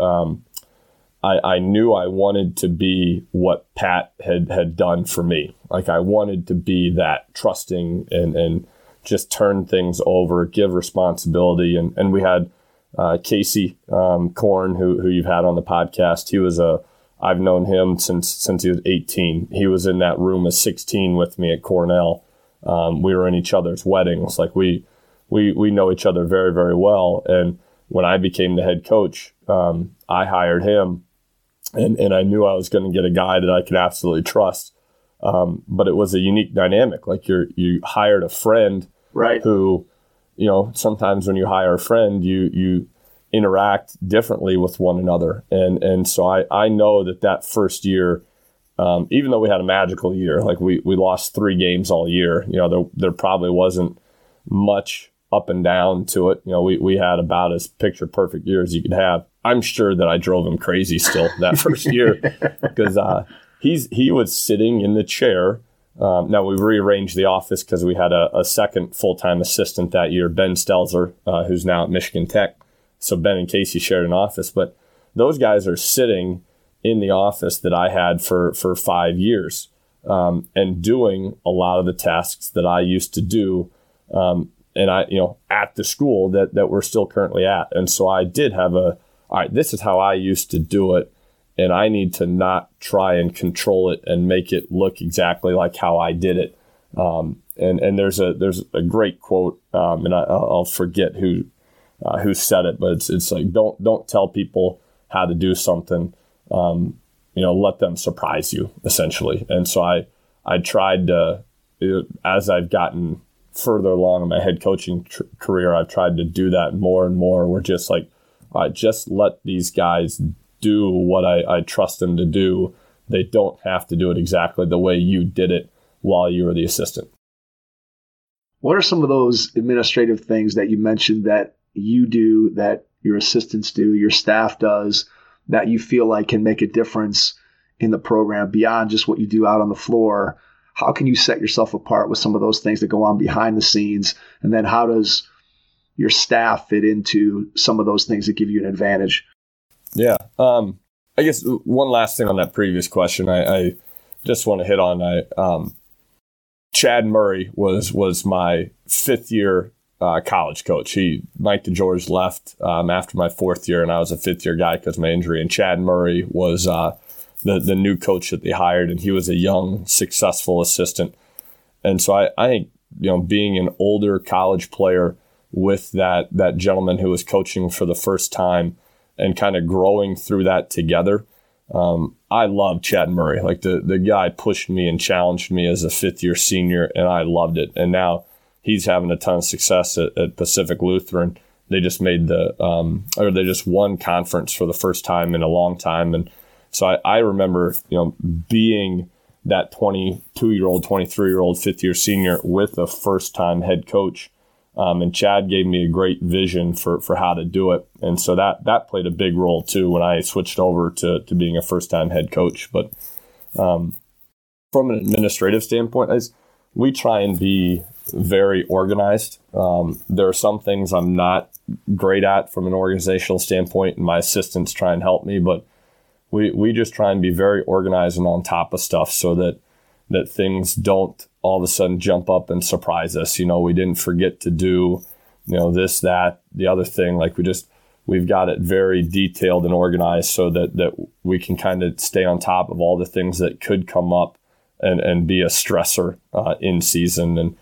[SPEAKER 2] I knew I wanted to be what Pat had done for me. Like, I wanted to be that trusting and just turn things over, give responsibility. And we had Casey Korn, who you've had on the podcast. I've known him since he was 18. He was in that room at 16 with me at Cornell. We were in each other's weddings. Like, we know each other very, very well. And when I became the head coach, I hired him. And I knew I was going to get a guy that I could absolutely trust. But it was a unique dynamic. Like, you hired a friend,
[SPEAKER 3] right?
[SPEAKER 2] Who, sometimes when you hire a friend, you interact differently with one another. And so I know that first year, even though we had a magical year, like we lost 3 games all year, there probably wasn't much up and down to it. We had about as picture perfect year as you could have. I'm sure that I drove him crazy still that first year because he was sitting in the chair. Now we rearranged the office because we had a second full-time assistant that year, Ben Stelzer, who's now at Michigan Tech. So Ben and Casey shared an office, but those guys are sitting in the office that I had for 5 years and doing a lot of the tasks that I used to do. And I, at the school that we're still currently at. And so I did have all right, this is how I used to do it, and I need to not try and control it and make it look exactly like how I did it. And there's a great quote, and I'll forget who said it, but it's like, don't tell people how to do something. Let them surprise you, essentially. And so I tried to, as I've gotten further along in my head coaching career, I've tried to do that more and more. We're just like, just let these guys do what I trust them to do. They don't have to do it exactly the way you did it while you were the assistant.
[SPEAKER 3] What are some of those administrative things that you mentioned that you do, that your assistants do, your staff does, that you feel like can make a difference in the program beyond just what you do out on the floor? How can you set yourself apart with some of those things that go on behind the scenes? And then how does your staff fit into some of those things that give you an advantage? Yeah.
[SPEAKER 2] I guess one last thing on that previous question, I just want to hit on, Chad Murray was my 5th year college coach. Mike DeGeorge left after my 4th year, and I was a 5th year guy because of my injury. And Chad Murray was the new coach that they hired, and he was a young, successful assistant. And so I think, being an older college player with that gentleman who was coaching for the first time and kind of growing through that together, I love Chad Murray. Like, the guy pushed me and challenged me as a 5th year senior, and I loved it. And now he's having a ton of success at Pacific Lutheran. They just made they just won conference for the first time in a long time. And so I remember, being that 22-year-old, 23-year-old 5th year senior with a first-time head coach. And Chad gave me a great vision for how to do it. And so that played a big role too when I switched over to being a first-time head coach. But from an administrative standpoint, we try and be very organized. There are some things I'm not great at from an organizational standpoint, and my assistants try and help me, but we just try and be very organized and on top of stuff so that things don't all of a sudden jump up and surprise us. We didn't forget to do, this, that, the other thing. Like, we've got it very detailed and organized so that we can kind of stay on top of all the things that could come up and be a stressor in season. And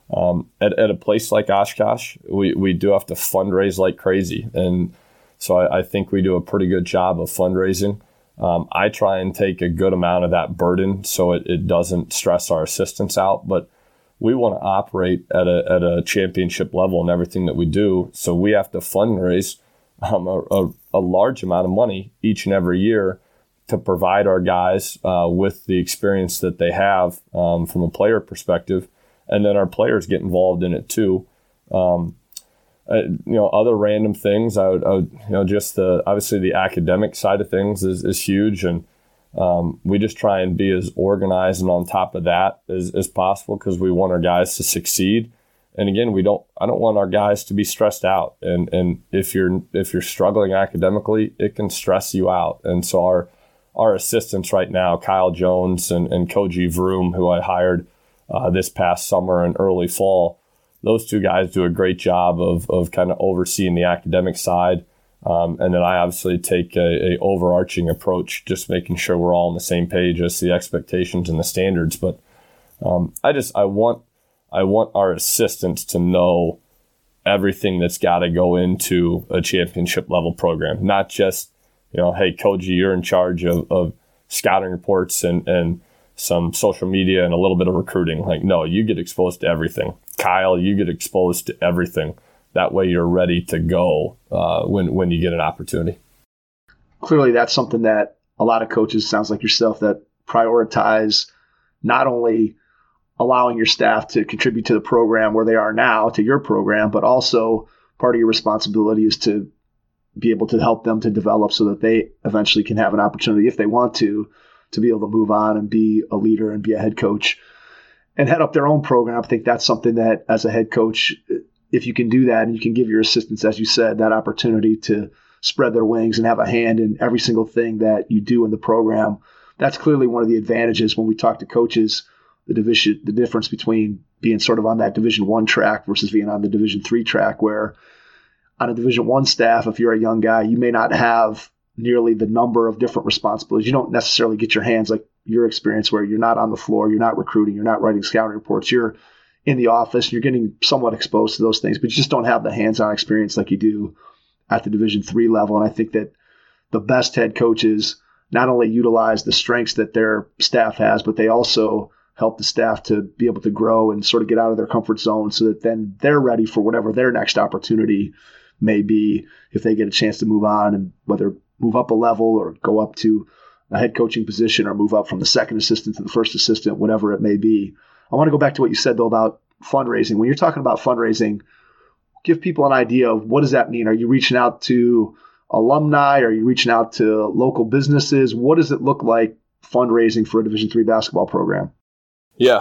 [SPEAKER 2] at a place like Oshkosh, we do have to fundraise like crazy. And so I think we do a pretty good job of fundraising. I try and take a good amount of that burden so it doesn't stress our assistants out. But we want to operate at a championship level in everything that we do. So we have to fundraise a large amount of money each and every year to provide our guys with the experience that they have from a player perspective, and then our players get involved in it too. Other random things, I would just obviously the academic side of things is huge, and we just try and be as organized and on top of that as possible because we want our guys to succeed. And again, I don't want our guys to be stressed out. And if you're struggling academically, it can stress you out. And so our assistants right now, Kyle Jones and Koji Vroom, who I hired this past summer and early fall, those two guys do a great job of kind of overseeing the academic side. And then I obviously take a overarching approach, just making sure we're all on the same page as the expectations and the standards. But I want our assistants to know everything that's got to go into a championship level program, not just, hey, Koji, you're in charge of scouting reports and some social media and a little bit of recruiting. Like, no, you get exposed to everything. Kyle, you get exposed to everything. That way you're ready to go when you get an opportunity.
[SPEAKER 3] Clearly that's something that a lot of coaches, sounds like yourself, that prioritize not only allowing your staff to contribute to the program where they are now, to your program, but also part of your responsibility is to be able to help them to develop so that they eventually can have an opportunity, if they want to be able to move on and be a leader and be a head coach and head up their own program. I think that's something that as a head coach, if you can do that and you can give your assistants, as you said, that opportunity to spread their wings and have a hand in every single thing that you do in the program, that's clearly one of the advantages when we talk to coaches, the difference between being sort of on that Division I track versus being on the Division III track, where on a Division I staff, if you're a young guy, you may not have nearly the number of different responsibilities. You don't necessarily get your hands like your experience where you're not on the floor, you're not recruiting, you're not writing scouting reports, you're in the office, you're getting somewhat exposed to those things, but you just don't have the hands-on experience like you do at the Division III level. And I think that the best head coaches not only utilize the strengths that their staff has, but they also help the staff to be able to grow and sort of get out of their comfort zone so that then they're ready for whatever their next opportunity may be if they get a chance to move on, and whether move up a level or go up to a head coaching position or move up from the second assistant to the first assistant, whatever it may be. I want to go back to what you said, though, about fundraising. When you're talking about fundraising, give people an idea of what does that mean? Are you reaching out to alumni? Are you reaching out to local businesses? What does it look like fundraising for a Division III basketball program?
[SPEAKER 2] Yeah,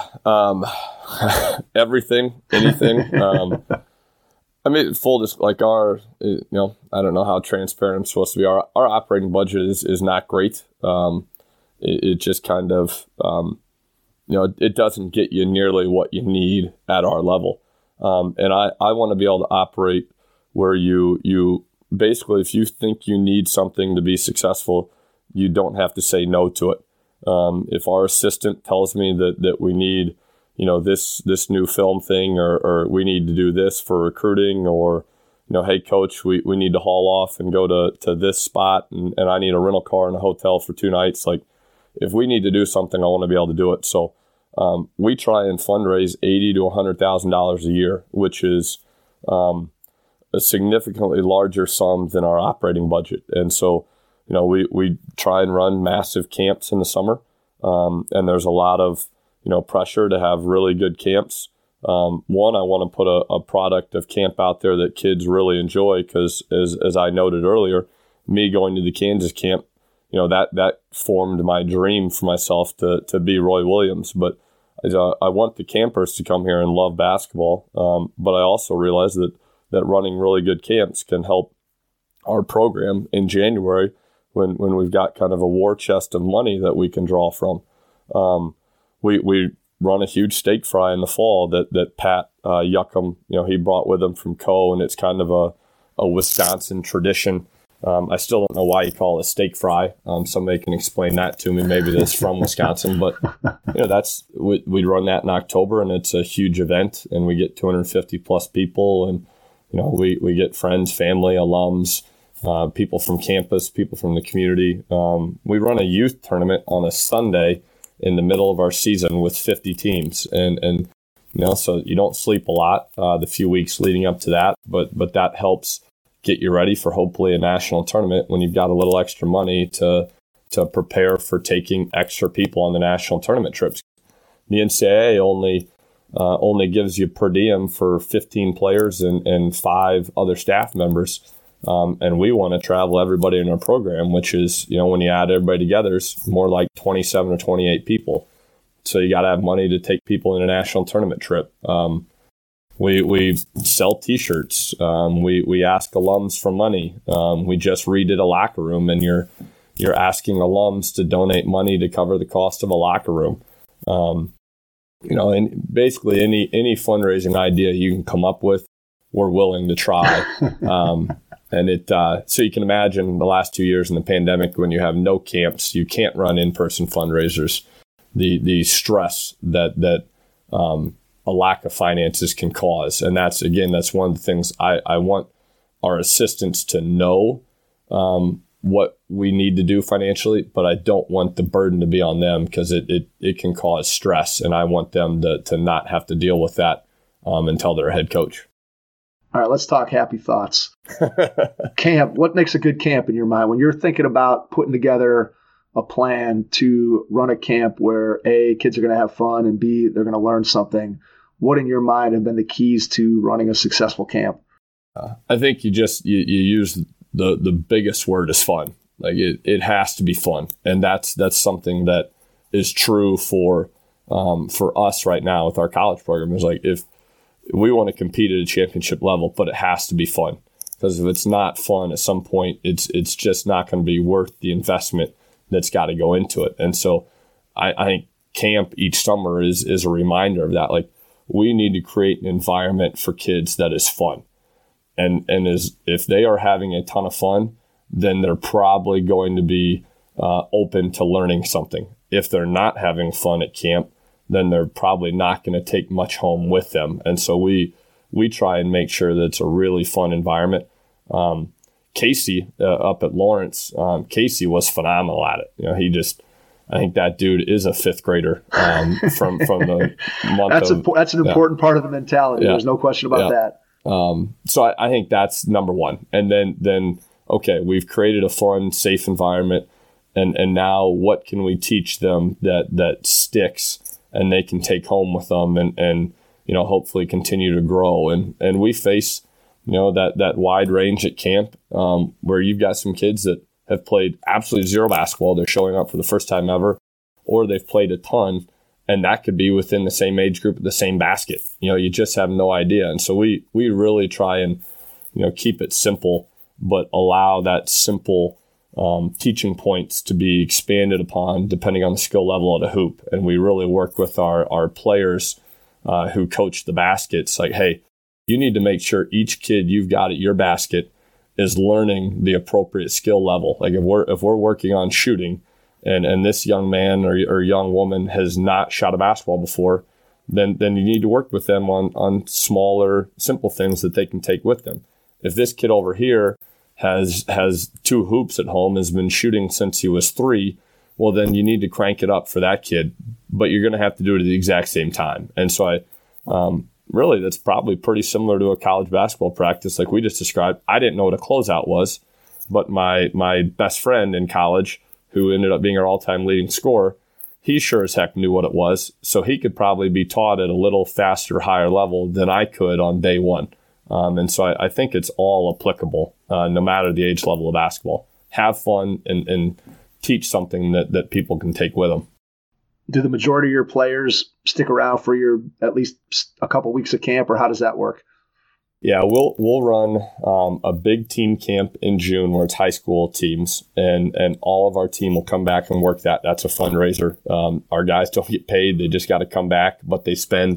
[SPEAKER 2] everything, anything. I mean, like our, I don't know how transparent I'm supposed to be. Our operating budget is not great. It just kind of, it doesn't get you nearly what you need at our level. And I want to be able to operate where you basically, if you think you need something to be successful, you don't have to say no to it. If our assistant tells me that we need, this new film thing, or we need to do this for recruiting, or, hey, coach, we need to haul off and go to this spot, and I need a rental car and a hotel for 2 nights. Like, if we need to do something, I want to be able to do it. So we try and fundraise $80,000 to $100,000 a year, which is a significantly larger sum than our operating budget. And so, we try and run massive camps in the summer, and there's a lot of pressure to have really good camps. One, I want to put a product of camp out there that kids really enjoy, because as I noted earlier, me going to the Kansas camp, that formed my dream for myself to be Roy Williams. But I want the campers to come here and love basketball. But I also realize that running really good camps can help our program in January when we've got kind of a war chest of money that we can draw from. We run a huge steak fry in the fall that Pat Yuckham, he brought with him from Co., and it's kind of a Wisconsin tradition. I still don't know why you call it a steak fry. Somebody can explain that to me. Maybe that's from Wisconsin, but we run that in October, and it's a huge event, and we get 250 plus people, and we get friends, family, alums, people from campus, people from the community. We run a youth tournament on a Sunday in the middle of our season with 50 teams. And So you don't sleep a lot the few weeks leading up to that, but that helps get you ready for hopefully a national tournament when you've got a little extra money to prepare for taking extra people on the national tournament trips. The NCAA only gives you per diem for 15 players and 5 other staff members. And we want to travel everybody in our program, which is, when you add everybody together, it's more like 27 or 28 people. So you got to have money to take people in a national tournament trip. We sell T-shirts. We ask alums for money. We just redid a locker room, and you're asking alums to donate money to cover the cost of a locker room. And basically any fundraising idea you can come up with, we're willing to try. So you can imagine the last 2 years in the pandemic, when you have no camps, you can't run in-person fundraisers. The stress that a lack of finances can cause. And that's one of the things I want our assistants to know what we need to do financially, but I don't want the burden to be on them because it can cause stress. And I want them to not have to deal with that until they're a head coach.
[SPEAKER 3] All right, let's talk happy thoughts. Camp, what makes a good camp in your mind? When you're thinking about putting together a plan to run a camp where A, kids are going to have fun, and B, they're going to learn something, what in your mind have been the keys to running a successful camp?
[SPEAKER 2] I think you use the biggest word is fun. Like it has to be fun. And that's something that is true for us right now with our college program. Is like, if we want to compete at a championship level, but it has to be fun, because if it's not fun at some point, it's just not going to be worth the investment that's got to go into it. And so I think camp each summer is a reminder of that. Like, we need to create an environment for kids that is fun. And if they are having a ton of fun, then they're probably going to be open to learning something. If they're not having fun at camp, then they're probably not going to take much home with them. And so we try and make sure that it's a really fun environment. Casey up at Lawrence, Casey was phenomenal at it. I think that dude is a 5th grader from the month.
[SPEAKER 3] That's an important part of the mentality. Yeah. There's no question about that.
[SPEAKER 2] So I think that's number one. And then okay, we've created a fun, safe environment, and now what can we teach them that sticks and they can take home with them and hopefully continue to grow. And we face that wide range at camp where you've got some kids that have played absolutely zero basketball. They're showing up for the first time ever, or they've played a ton, and that could be within the same age group, the same basket. You just have no idea. And so we really try and keep it simple, but allow that simple teaching points to be expanded upon depending on the skill level of the hoop. And we really work with our players who coach the baskets. Like, hey, you need to make sure each kid you've got at your basket is learning the appropriate skill level. Like, if we're working on shooting, and this young man or young woman has not shot a basketball before, then you need to work with them on smaller, simple things that they can take with them. If this kid over here has 2 hoops at home, has been shooting since he was 3, well, then you need to crank it up for that kid, but you're going to have to do it at the exact same time. And so really, that's probably pretty similar to a college basketball practice like we just described. I didn't know what a closeout was, but my best friend in college, who ended up being our all-time leading scorer, he sure as heck knew what it was. So he could probably be taught at a little faster, higher level than I could on day one. And so I think it's all applicable, no matter the age level of basketball. Have fun and teach something that people can take with them.
[SPEAKER 3] Do the majority of your players stick around for your at least a couple weeks of camp, or how does that work?
[SPEAKER 2] Yeah, we'll run a big team camp in June where it's high school teams, and all of our team will come back and work that. That's a fundraiser. Our guys don't get paid; they just got to come back, but they spend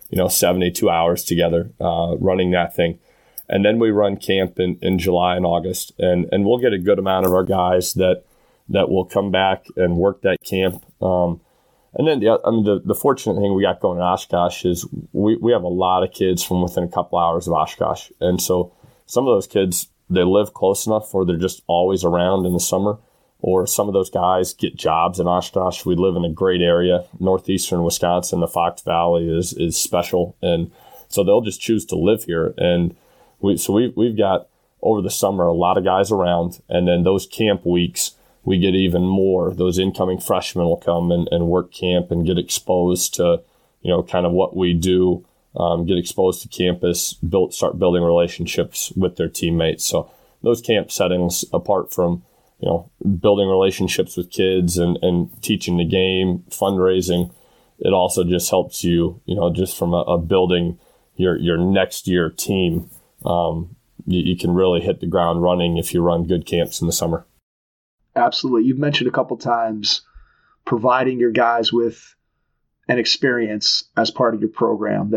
[SPEAKER 2] 72 hours together running that thing. And then we run camp in July and August, and we'll get a good amount of our guys that will come back and work that camp. And then the fortunate thing we got going in Oshkosh is we have a lot of kids from within a couple hours of Oshkosh. And so some of those kids, they live close enough where they're just always around in the summer. or some of those guys get jobs in Oshkosh. We live in a great area, northeastern Wisconsin. The Fox Valley is special, and so they'll just choose to live here. And we've got over the summer a lot of guys around, and then those camp weeks we get even more. Those incoming freshmen will come and work camp and get exposed to kind of what we do, get exposed to campus, start building relationships with their teammates. So those camp settings, apart from building relationships with kids and teaching the game, fundraising, it also just helps you, just from a building your next year team. You can really hit the ground running if you run good camps in the summer.
[SPEAKER 3] Absolutely. You've mentioned a couple times providing your guys with an experience as part of your program.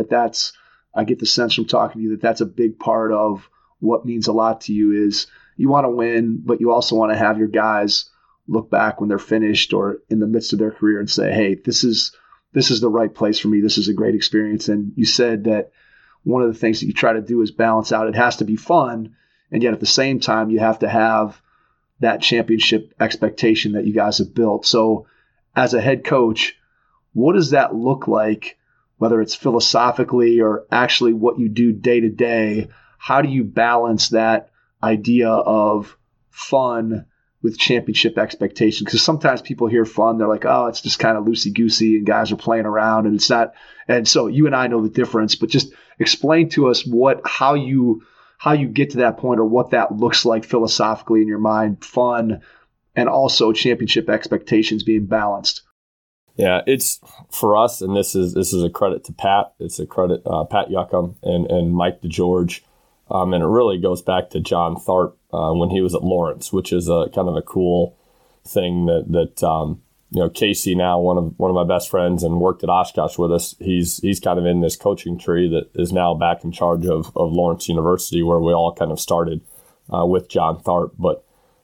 [SPEAKER 3] I get the sense from talking to you that's a big part of what means a lot to you. Is you want to win, but you also want to have your guys look back when they're finished or in the midst of their career and say, hey, this is the right place for me. This is a great experience. And you said that one of the things that you try to do is balance out. It has to be fun, and yet at the same time, you have to have that championship expectation that you guys have built. So as a head coach, what does that look like, whether it's philosophically or actually what you do day to day? How do you balance that idea of fun with championship expectations? Because sometimes people hear fun, they're like, oh, it's just kind of loosey-goosey and guys are playing around, and it's not. And so you and I know the difference, but just explain to us how you get to that point, or what that looks like philosophically in your mind, fun and also championship expectations being balanced.
[SPEAKER 2] Yeah, it's for us, and this is a credit to Pat. It's a credit Pat Yuckham and Mike DeGeorge, and it really goes back to John Tharp when he was at Lawrence, which is a kind of a cool thing that Casey, now one of my best friends and worked at Oshkosh with us. He's kind of in this coaching tree that is now back in charge of Lawrence University, where we all kind of started with John Tharp, but.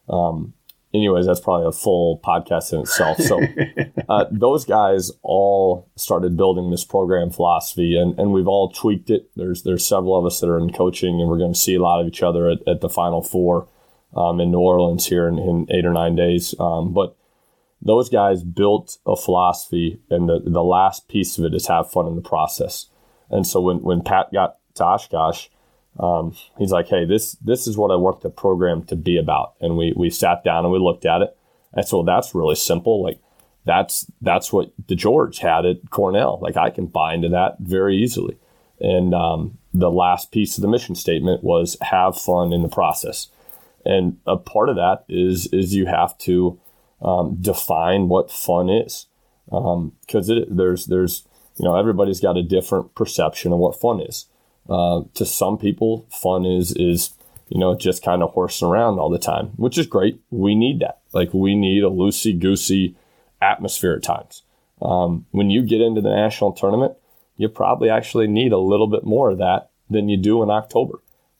[SPEAKER 2] Anyways, that's probably a full podcast in itself. So those guys all started building this program philosophy, and we've all tweaked it. There's several of us that are in coaching, and we're going to see a lot of each other at the Final Four in New Orleans here in 8 or 9 days. But those guys built a philosophy, and the last piece of it is have fun in the process. And so when Pat got to Oshkosh, he's like, hey, this is what I want the program to be about. And we sat down and we looked at it. And so that's really simple. Like that's what DeGeorge had at Cornell. Like I can buy into that very easily. And the last piece of the mission statement was have fun in the process. And a part of that is you have to define what fun is. Because there's everybody's got a different perception of what fun is. To some people, fun is just kind of horsing around all the time, which is great. We need that. Like we need a loosey-goosey atmosphere at times. When you get into the national tournament, you probably actually need a little bit more of that than you do in October.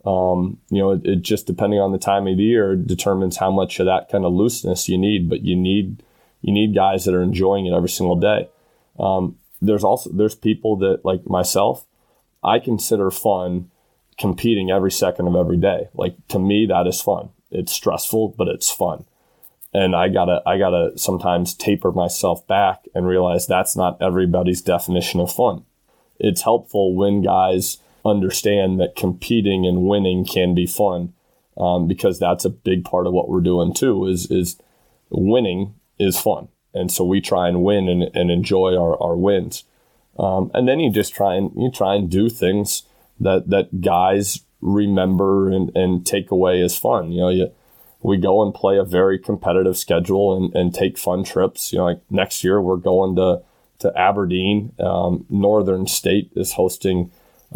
[SPEAKER 2] It just, depending on the time of the year, determines how much of that kind of looseness you need. But you need guys that are enjoying it every single day. There's people that, like myself, I consider fun competing every second of every day. Like to me, that is fun. It's stressful, but it's fun. And I gotta sometimes taper myself back and realize that's not everybody's definition of fun. It's helpful when guys understand that competing and winning can be fun, because that's a big part of what we're doing too. Is winning is fun, and so we try and win and enjoy our wins. And then you just try and do things that guys remember and take away as fun. We go and play a very competitive schedule and take fun trips. Like next year we're going to Aberdeen. Northern State is hosting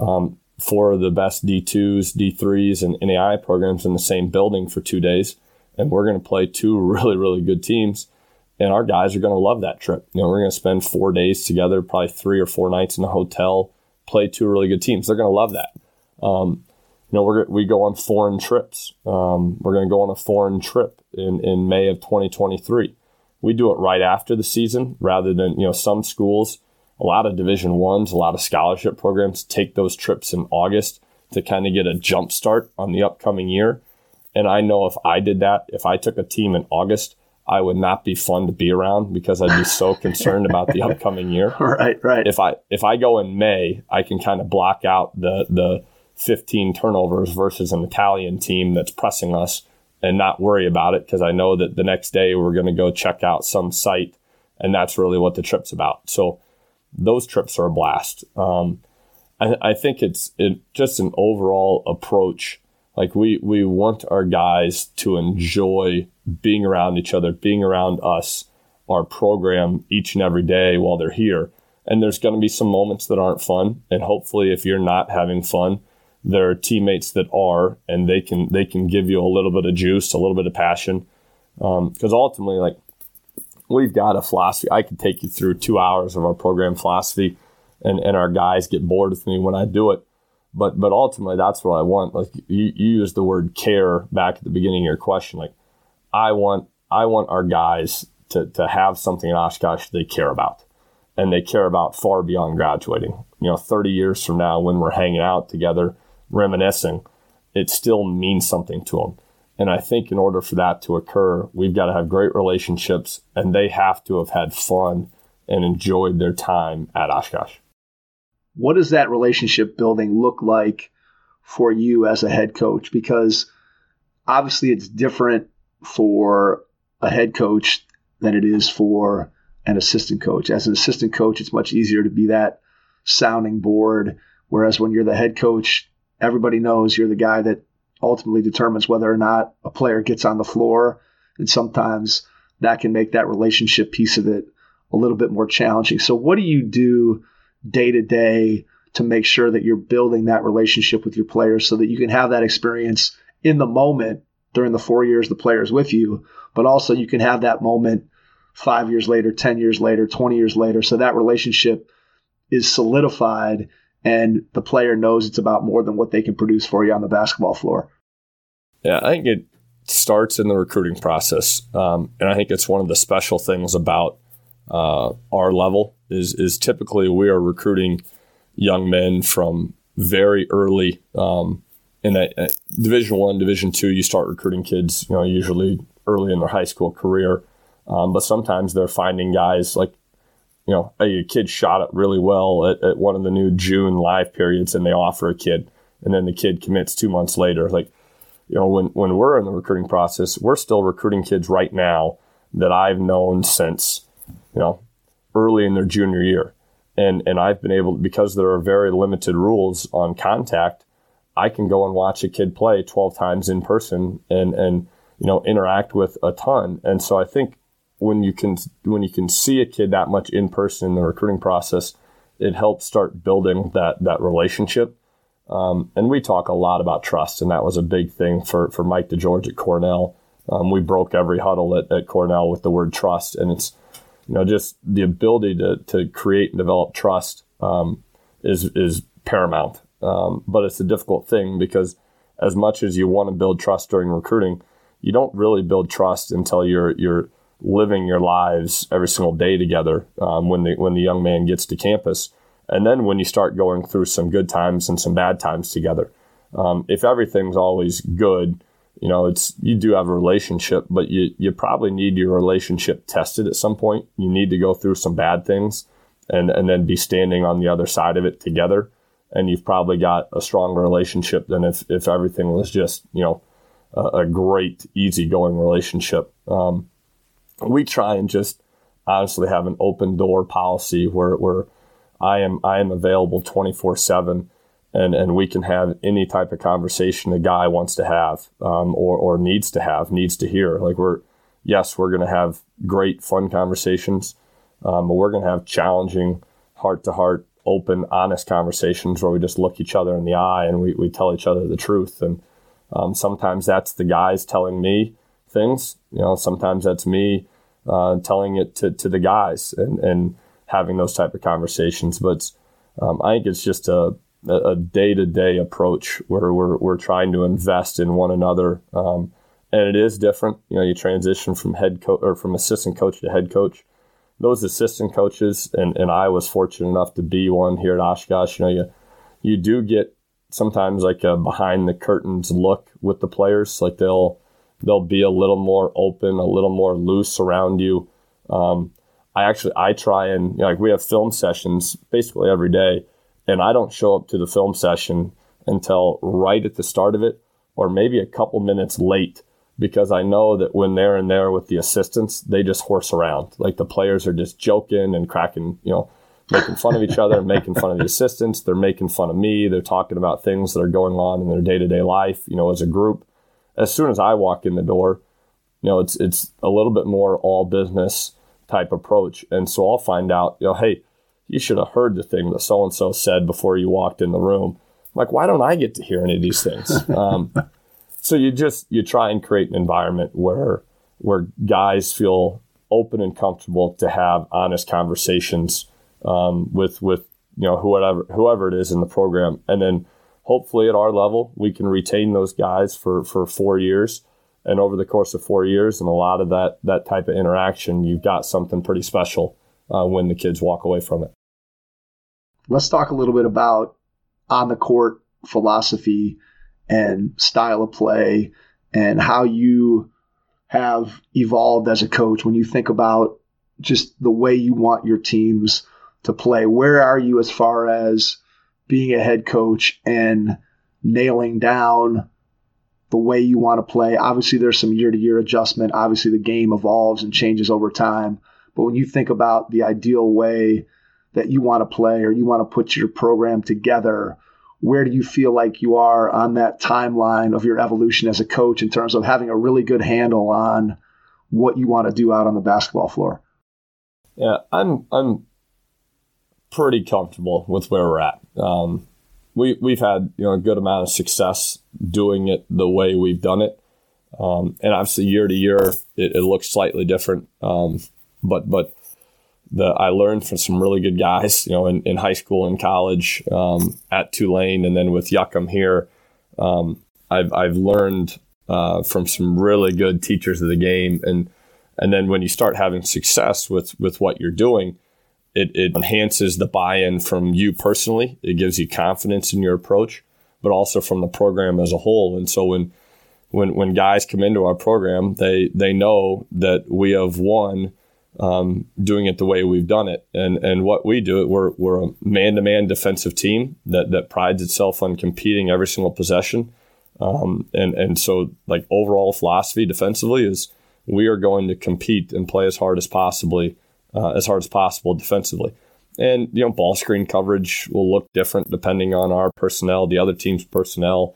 [SPEAKER 2] 4 of the best D2s, D3s, and NAI programs in the same building for 2 days, and we're going to play 2 really, really good teams. And our guys are going to love that trip. We're going to spend 4 days together, probably 3 or 4 nights in a hotel, play 2 really good teams. They're going to love that. We go on foreign trips. We're going to go on a foreign trip in May of 2023. We do it right after the season rather than, some schools, a lot of Division I's, a lot of scholarship programs take those trips in August to kind of get a jump start on the upcoming year. And I know if I did that, if I took a team in August, I would not be fun to be around because I'd be so concerned about the upcoming year.
[SPEAKER 3] Right.
[SPEAKER 2] If I go in May, I can kind of block out the 15 turnovers versus an Italian team that's pressing us and not worry about it because I know that the next day we're going to go check out some site, and that's really what the trip's about. So those trips are a blast. I think it's just an overall approach. Like we want our guys to enjoy being around each other, being around us, our program each and every day while they're here. And there's going to be some moments that aren't fun. And hopefully if you're not having fun, there are teammates that are, and they can give you a little bit of juice, a little bit of passion. Because ultimately, like, we've got a philosophy. I could take you through 2 hours of our program philosophy, and our guys get bored with me when I do it. But ultimately, that's what I want. Like you used the word care back at the beginning of your question. Like I want our guys to have something in Oshkosh they care about, and they care about far beyond graduating. 30 years from now, when we're hanging out together, reminiscing, it still means something to them. And I think in order for that to occur, we've got to have great relationships, and they have to have had fun and enjoyed their time at Oshkosh.
[SPEAKER 3] What does that relationship building look like for you as a head coach? Because obviously it's different for a head coach than it is for an assistant coach. As an assistant coach, it's much easier to be that sounding board, whereas when you're the head coach, everybody knows you're the guy that ultimately determines whether or not a player gets on the floor, and sometimes that can make that relationship piece of it a little bit more challenging. So what do you do day to day to make sure that you're building that relationship with your players so that you can have that experience in the moment during the 4 years the player's with you, but also you can have that moment 5 years later, 10 years later, 20 years later, so that relationship is solidified and the player knows it's about more than what they can produce for you on the basketball floor?
[SPEAKER 2] Yeah, I think it starts in the recruiting process. And I think it's one of the special things about our level is typically we are recruiting young men from very early in a Division I, Division II. You start recruiting kids, usually early in their high school career, but sometimes they're finding guys like, a kid shot it really well at one of the new June live periods, and they offer a kid, and then the kid commits 2 months later. Like, when we're in the recruiting process, we're still recruiting kids right now that I've known since early in their junior year. And I've been able, because there are very limited rules on contact, I can go and watch a kid play 12 times in person and interact with a ton. And so I think when you can see a kid that much in person in the recruiting process, it helps start building that relationship. And we talk a lot about trust, and that was a big thing for Mike DeGeorge at Cornell. We broke every huddle at Cornell with the word trust, and it's just the ability to create and develop trust is paramount. But it's a difficult thing because as much as you want to build trust during recruiting, you don't really build trust until you're living your lives every single day together when the young man gets to campus. And then when you start going through some good times and some bad times together. If everything's always good, you do have a relationship, but you probably need your relationship tested at some point. You need to go through some bad things and then be standing on the other side of it together. And you've probably got a stronger relationship than if everything was just, a great, easygoing relationship. We try and just honestly have an open door policy where I am available 24/7. And we can have any type of conversation a guy wants to have or needs to hear. Like we're going to have great, fun conversations, but we're going to have challenging, heart-to-heart, open, honest conversations where we just look each other in the eye and we tell each other the truth. And sometimes that's the guys telling me things. Sometimes that's me telling it to the guys and having those type of conversations. But I think it's just a day-to-day approach where we're trying to invest in one another. And it is different. You transition from head coach or from assistant coach to head coach. Those assistant coaches, and I was fortunate enough to be one here at Oshkosh, you do get sometimes like a behind the curtains look with the players. Like they'll they'll be a little more open, a little more loose around you. I try and, like, we have film sessions basically every day, and I don't show up to the film session until right at the start of it, or maybe a couple minutes late, because I know that when they're in there with the assistants, they just horse around. Like, the players are just joking and cracking, making fun of each other, making fun of the assistants. They're making fun of me. They're talking about things that are going on in their day-to-day life, as a group. As soon as I walk in the door, it's a little bit more all business type approach. And so I'll find out, hey, you should have heard the thing that so-and-so said before you walked in the room. I'm like, why don't I get to hear any of these things? So you try and create an environment where guys feel open and comfortable to have honest conversations with whoever it is in the program. And then hopefully at our level, we can retain those guys for 4 years. And over the course of 4 years and a lot of that type of interaction, you've got something pretty special when the kids walk away from it.
[SPEAKER 3] Let's talk a little bit about on the court philosophy and style of play and how you have evolved as a coach when you think about just the way you want your teams to play. Where are you as far as being a head coach and nailing down the way you want to play? Obviously, there's some year-to-year adjustment. Obviously, the game evolves and changes over time. But when you think about the ideal way that you want to play or you want to put your program together, where do you feel like you are on that timeline of your evolution as a coach in terms of having a really good handle on what you want to do out on the basketball floor?
[SPEAKER 2] Yeah, I'm pretty comfortable with where we're at. We've had a good amount of success doing it the way we've done it, and obviously year to year it looks slightly different. But I learned from some really good guys, in high school and college, at Tulane, and then with Yuckham here. I've learned from some really good teachers of the game, and then when you start having success with what you're doing, it enhances the buy-in from you personally. It gives you confidence in your approach, but also from the program as a whole. And so when guys come into our program, they know that we have won doing it the way we've done it. And what we do, we're a man-to-man defensive team that prides itself on competing every single possession. And so, like, overall philosophy defensively is we are going to compete and play as hard as possible defensively. And, ball screen coverage will look different depending on our personnel, the other team's personnel.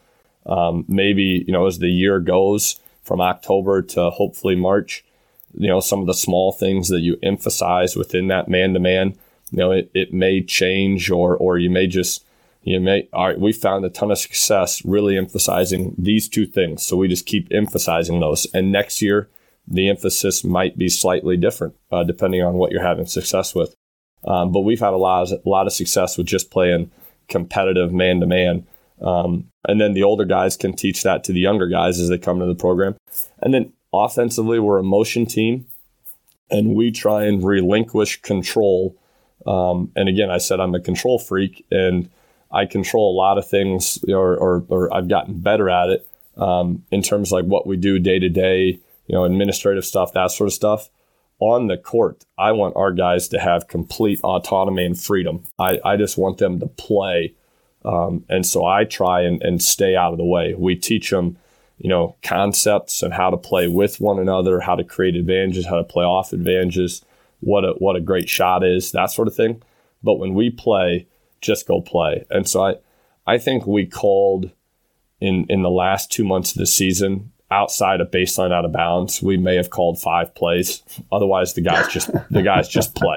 [SPEAKER 2] Maybe, as the year goes from October to hopefully March, some of the small things that you emphasize within that man-to-man, it may change or you may just, all right, we found a ton of success really emphasizing these two things. So we just keep emphasizing those. And next year, the emphasis might be slightly different depending on what you're having success with. But we've had a lot of success with just playing competitive man-to-man. And then the older guys can teach that to the younger guys as they come into the program. And then offensively, we're a motion team, and we try and relinquish control. And again, I said I'm a control freak, and I control a lot of things, or I've gotten better at it in terms of like what we do day to day, administrative stuff, that sort of stuff. On the court, I want our guys to have complete autonomy and freedom. I just want them to play. And so I try and stay out of the way. We teach them, concepts and how to play with one another, how to create advantages, how to play off advantages, what a great shot is, that sort of thing. But when we play, just go play. And so I think we called in the last 2 months of the season, outside of baseline out of bounds, we may have called 5 plays. Otherwise, the guys just play.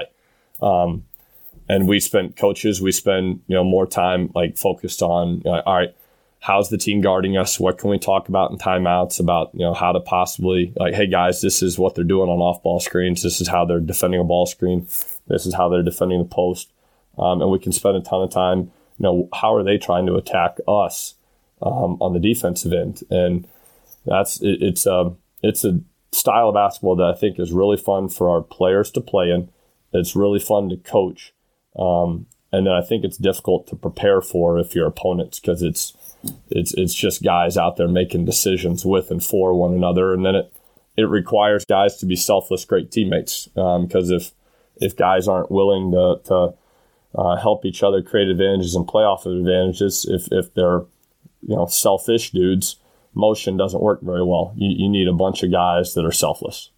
[SPEAKER 2] And we spend more time like focused on, all right, how's the team guarding us? What can we talk about in timeouts about, how to possibly, like, hey guys, this is what they're doing on off ball screens. This is how they're defending a ball screen. This is how they're defending the post. And we can spend a ton of time, how are they trying to attack us on the defensive end? And it's a style of basketball that I think is really fun for our players to play in. It's really fun to coach. And then I think it's difficult to prepare for if you're opponents, because it's just guys out there making decisions with and for one another. And then it requires guys to be selfless, great teammates. Because if guys aren't willing to help each other create advantages and play off of advantages, if they're selfish dudes, motion doesn't work very well. You need a bunch of guys that are selfless.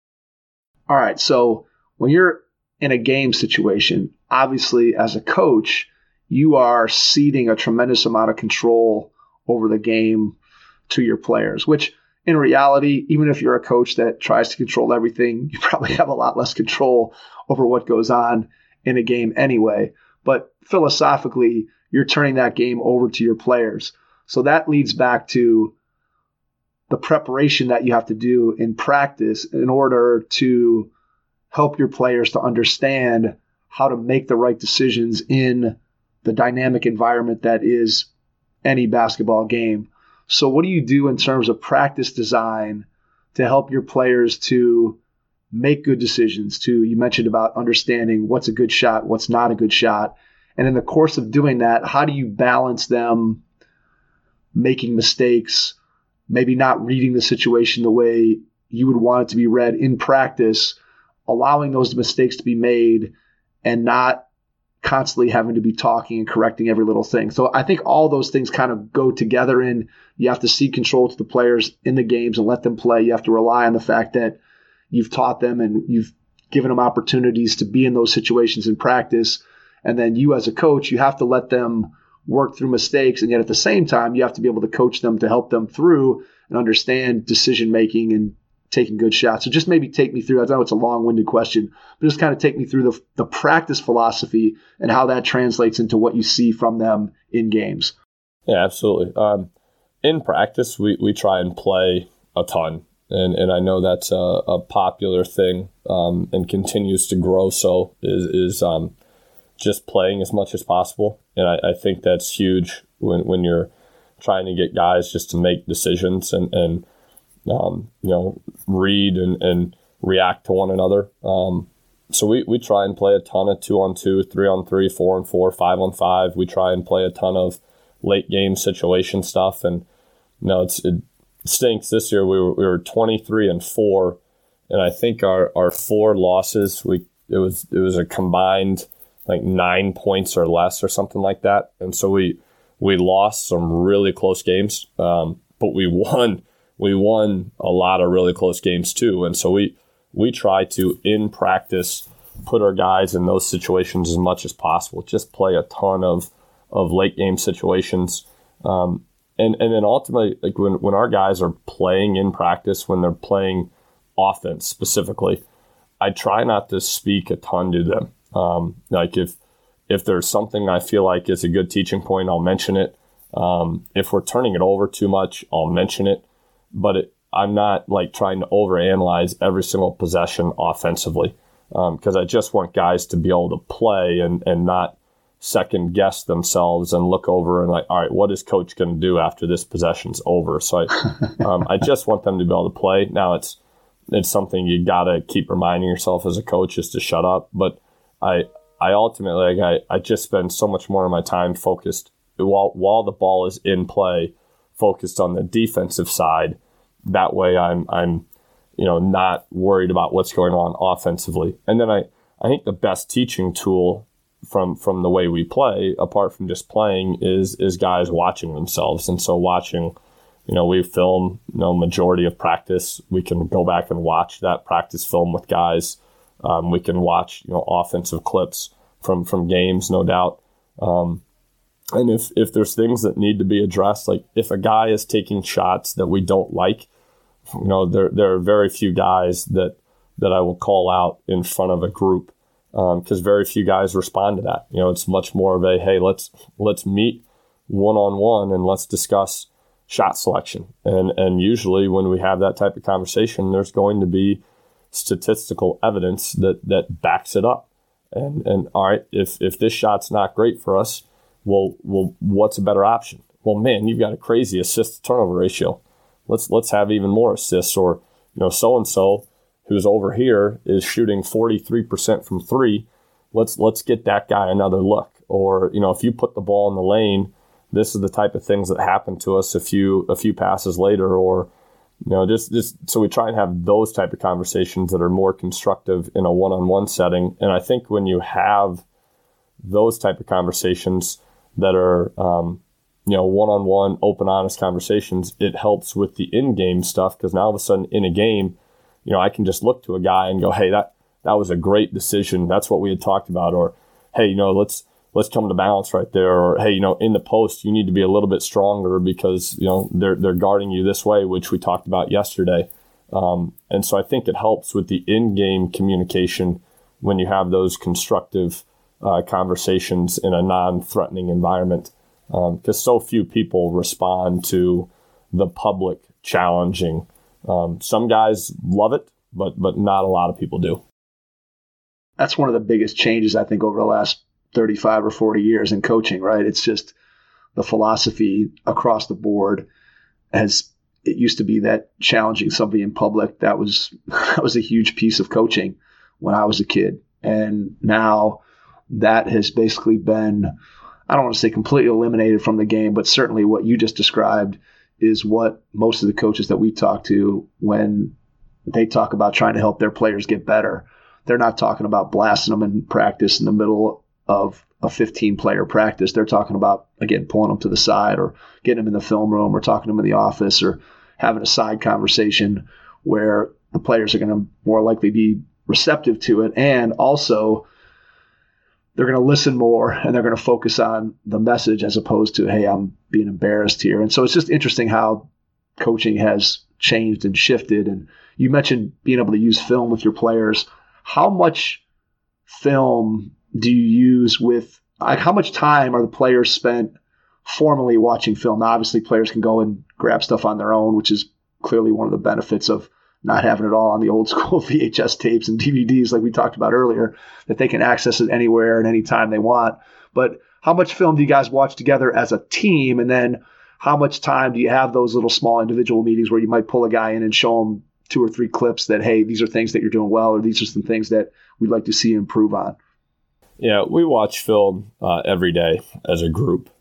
[SPEAKER 3] All right, so when you're in a game situation, obviously as a coach, you are ceding a tremendous amount of control over the game to your players, which in reality, even if you're a coach that tries to control everything, you probably have a lot less control over what goes on in a game anyway. But philosophically, you're turning that game over to your players. So that leads back to the preparation that you have to do in practice in order to help your players to understand how to make the right decisions in the dynamic environment that is any basketball game. So what do you do in terms of practice design to help your players to make good decisions? You mentioned about understanding what's a good shot, what's not a good shot. And in the course of doing that, how do you balance them making mistakes, maybe not reading the situation the way you would want it to be read in practice, allowing those mistakes to be made and not constantly having to be talking and correcting every little thing. So I think all those things kind of go together, and you have to cede control to the players in the games and let them play. You have to rely on the fact that you've taught them and you've given them opportunities to be in those situations in practice. And then you as a coach, you have to let them work through mistakes, and yet at the same time, you have to be able to coach them to help them through and understand decision-making and taking good shots. So just maybe take me through, I know it's a long-winded question, but just kind of take me through the practice philosophy and how that translates into what you see from them in games.
[SPEAKER 2] Yeah, absolutely. In practice, we try and play a ton, and I know that's a popular thing and continues to grow. So is just playing as much as possible, and I think that's huge when you're trying to get guys just to make decisions and read and react to one another. So we try and play a ton of 2-on-2, 3-on-3, 4-on-4, 5-on-5. We try and play a ton of late game situation stuff. And it stinks. This year we were 23-4, and I think our 4 losses it was a combined like 9 points or less or something like that. And so we lost some really close games, but we won. We won a lot of really close games too. And so we try to, in practice, put our guys in those situations as much as possible. Just play a ton of late game situations. And then ultimately, like when our guys are playing in practice, when they're playing offense specifically, I try not to speak a ton to them. Like if there's something I feel like is a good teaching point, I'll mention it. If we're turning it over too much, I'll mention it. But I'm not like trying to overanalyze every single possession offensively, because I just want guys to be able to play and not second guess themselves and look over and like, all right, what is coach going to do after this possession's over? So I just want them to be able to play. Now it's something you got to keep reminding yourself as a coach is to shut up. But I ultimately, I just spend so much more of my time focused while the ball is in play, focused on the defensive side. That way I'm not worried about what's going on offensively. And then I think the best teaching tool from the way we play, apart from just playing, is guys watching themselves. And so watching, we film, majority of practice. We can go back and watch that practice film with guys. We can watch, offensive clips from games, no doubt. And if there's things that need to be addressed, like if a guy is taking shots that we don't like, there are very few guys that I will call out in front of a group, because very few guys respond to that. It's much more of a, hey, let's meet one-on-one and let's discuss shot selection. And usually when we have that type of conversation, there's going to be statistical evidence that backs it up. And all right, if this shot's not great for us, well, what's a better option? Well, man, you've got a crazy assist to turnover ratio. Let's have even more assists. Or, so-and-so who's over here is shooting 43% from 3. Let's get that guy another look. or, if you put the ball in the lane, this is the type of things that happen to us a few passes later, or, just so we try and have those type of conversations that are more constructive in a one-on-one setting. And I think when you have those type of conversations that are, one-on-one, open, honest conversations, it helps with the in-game stuff, because now all of a sudden in a game, I can just look to a guy and go, hey, that was a great decision. That's what we had talked about. Or, hey, let's come to balance right there. Or, hey, in the post, you need to be a little bit stronger because, they're guarding you this way, which we talked about yesterday. And so I think it helps with the in-game communication when you have those constructive conversations in a non-threatening environment, because so few people respond to the public challenging. Some guys love it, but not a lot of people do.
[SPEAKER 3] That's one of the biggest changes, I think, over the last 35 or 40 years in coaching, right? It's just the philosophy across the board. It used to be that challenging somebody in public, that was a huge piece of coaching when I was a kid. And now that has basically been, I don't want to say completely eliminated from the game, but certainly what you just described is what most of the coaches that we talk to, when they talk about trying to help their players get better, they're not talking about blasting them in practice in the middle of a 15-player practice. They're talking about, again, pulling them to the side or getting them in the film room or talking to them in the office or having a side conversation where the players are going to more likely be receptive to it. And also, they're going to listen more and they're going to focus on the message as opposed to, hey, I'm being embarrassed here. And so it's just interesting how coaching has changed and shifted. And you mentioned being able to use film with your players. How much film do you use with, how much time are the players spent formally watching film? Now, obviously, players can go and grab stuff on their own, which is clearly one of the benefits of not having it all on the old school VHS tapes and DVDs like we talked about earlier, that they can access it anywhere and anytime they want. But how much film do you guys watch together as a team? And then how much time do you have those little small individual meetings where you might pull a guy in and show him 2 or 3 clips that, hey, these are things that you're doing well, or these are some things that we'd like to see you improve on?
[SPEAKER 2] Yeah, we watch film every day as a group.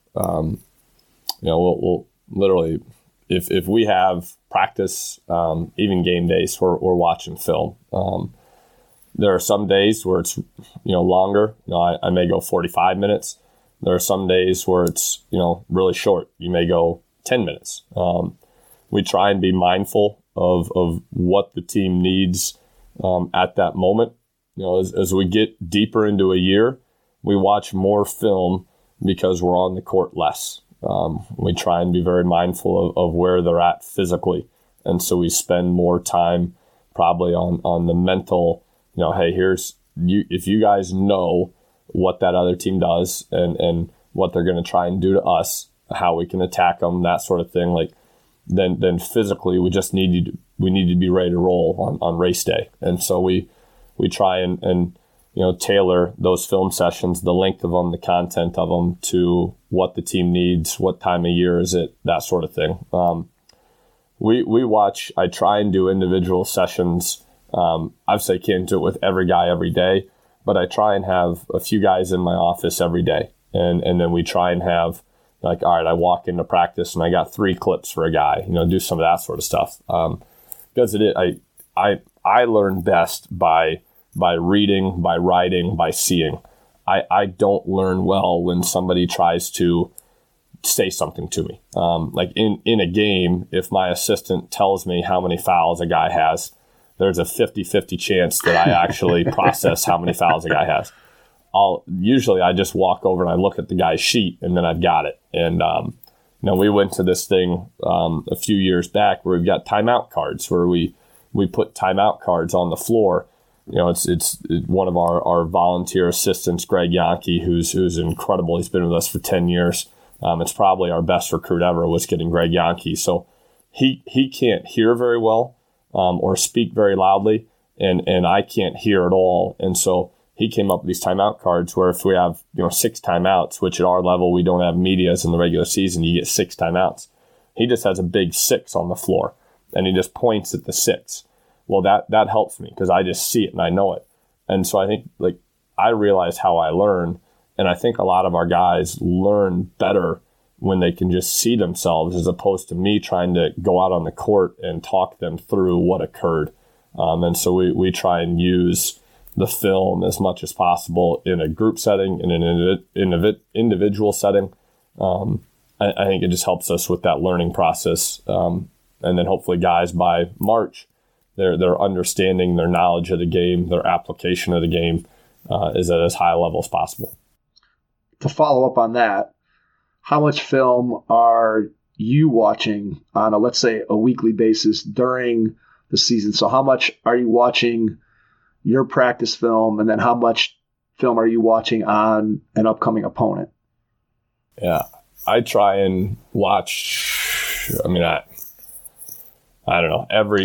[SPEAKER 2] We'll literally, if we have practice, even game days, we're watching film. There are some days where it's longer. I may go 45 minutes. There are some days where it's really short. You may go 10 minutes. We try and be mindful of what the team needs at that moment. As we get deeper into a year, we watch more film because we're on the court less. We try and be very mindful of where they're at physically. And so we spend more time probably on the mental, hey, if you guys know what that other team does and what they're going to try and do to us, how we can attack them, that sort of thing, then physically we just need to be ready to roll on race day. And so we try and tailor those film sessions, the length of them, the content of them, to what the team needs, what time of year is it, that sort of thing. We watch, I try and do individual sessions. Obviously I can't do it with every guy every day, but I try and have a few guys in my office every day. And then we try and have, all right, I walk into practice and I got 3 clips for a guy, do some of that sort of stuff. Because I learn best by reading, by writing, by seeing. I don't learn well when somebody tries to say something to me. Like in a game, if my assistant tells me how many fouls a guy has, there's a 50-50 chance that I actually process how many fouls a guy has. Usually I just walk over and I look at the guy's sheet and then I've got it. And we went to this thing a few years back where we've got timeout cards, where we put timeout cards on the floor. It's one of our volunteer assistants, Greg Yankee, who's incredible. He's been with us for 10 years. It's probably our best recruit ever, was getting Greg Yankee. So he can't hear very well or speak very loudly, and I can't hear at all. And so he came up with these timeout cards where if we have 6 timeouts, which at our level we don't have medias in the regular season, you get 6 timeouts. He just has a big 6 on the floor, and he just points at the 6. Well, that helps me because I just see it and I know it. And so I think I realize how I learn, And I think a lot of our guys learn better when they can just see themselves, as opposed to me trying to go out on the court and talk them through what occurred. And so we try and use the film as much as possible in a group setting, in an individual setting. I think it just helps us with that learning process. And then hopefully guys by March, their understanding, their knowledge of the game, their application of the game is at as high a level as possible.
[SPEAKER 3] To follow up on that, how much film are you watching on let's say a weekly basis during the season? So how much are you watching your practice film, and then how much film are you watching on an upcoming opponent?
[SPEAKER 2] Yeah, I try and watch. I mean, I don't know, every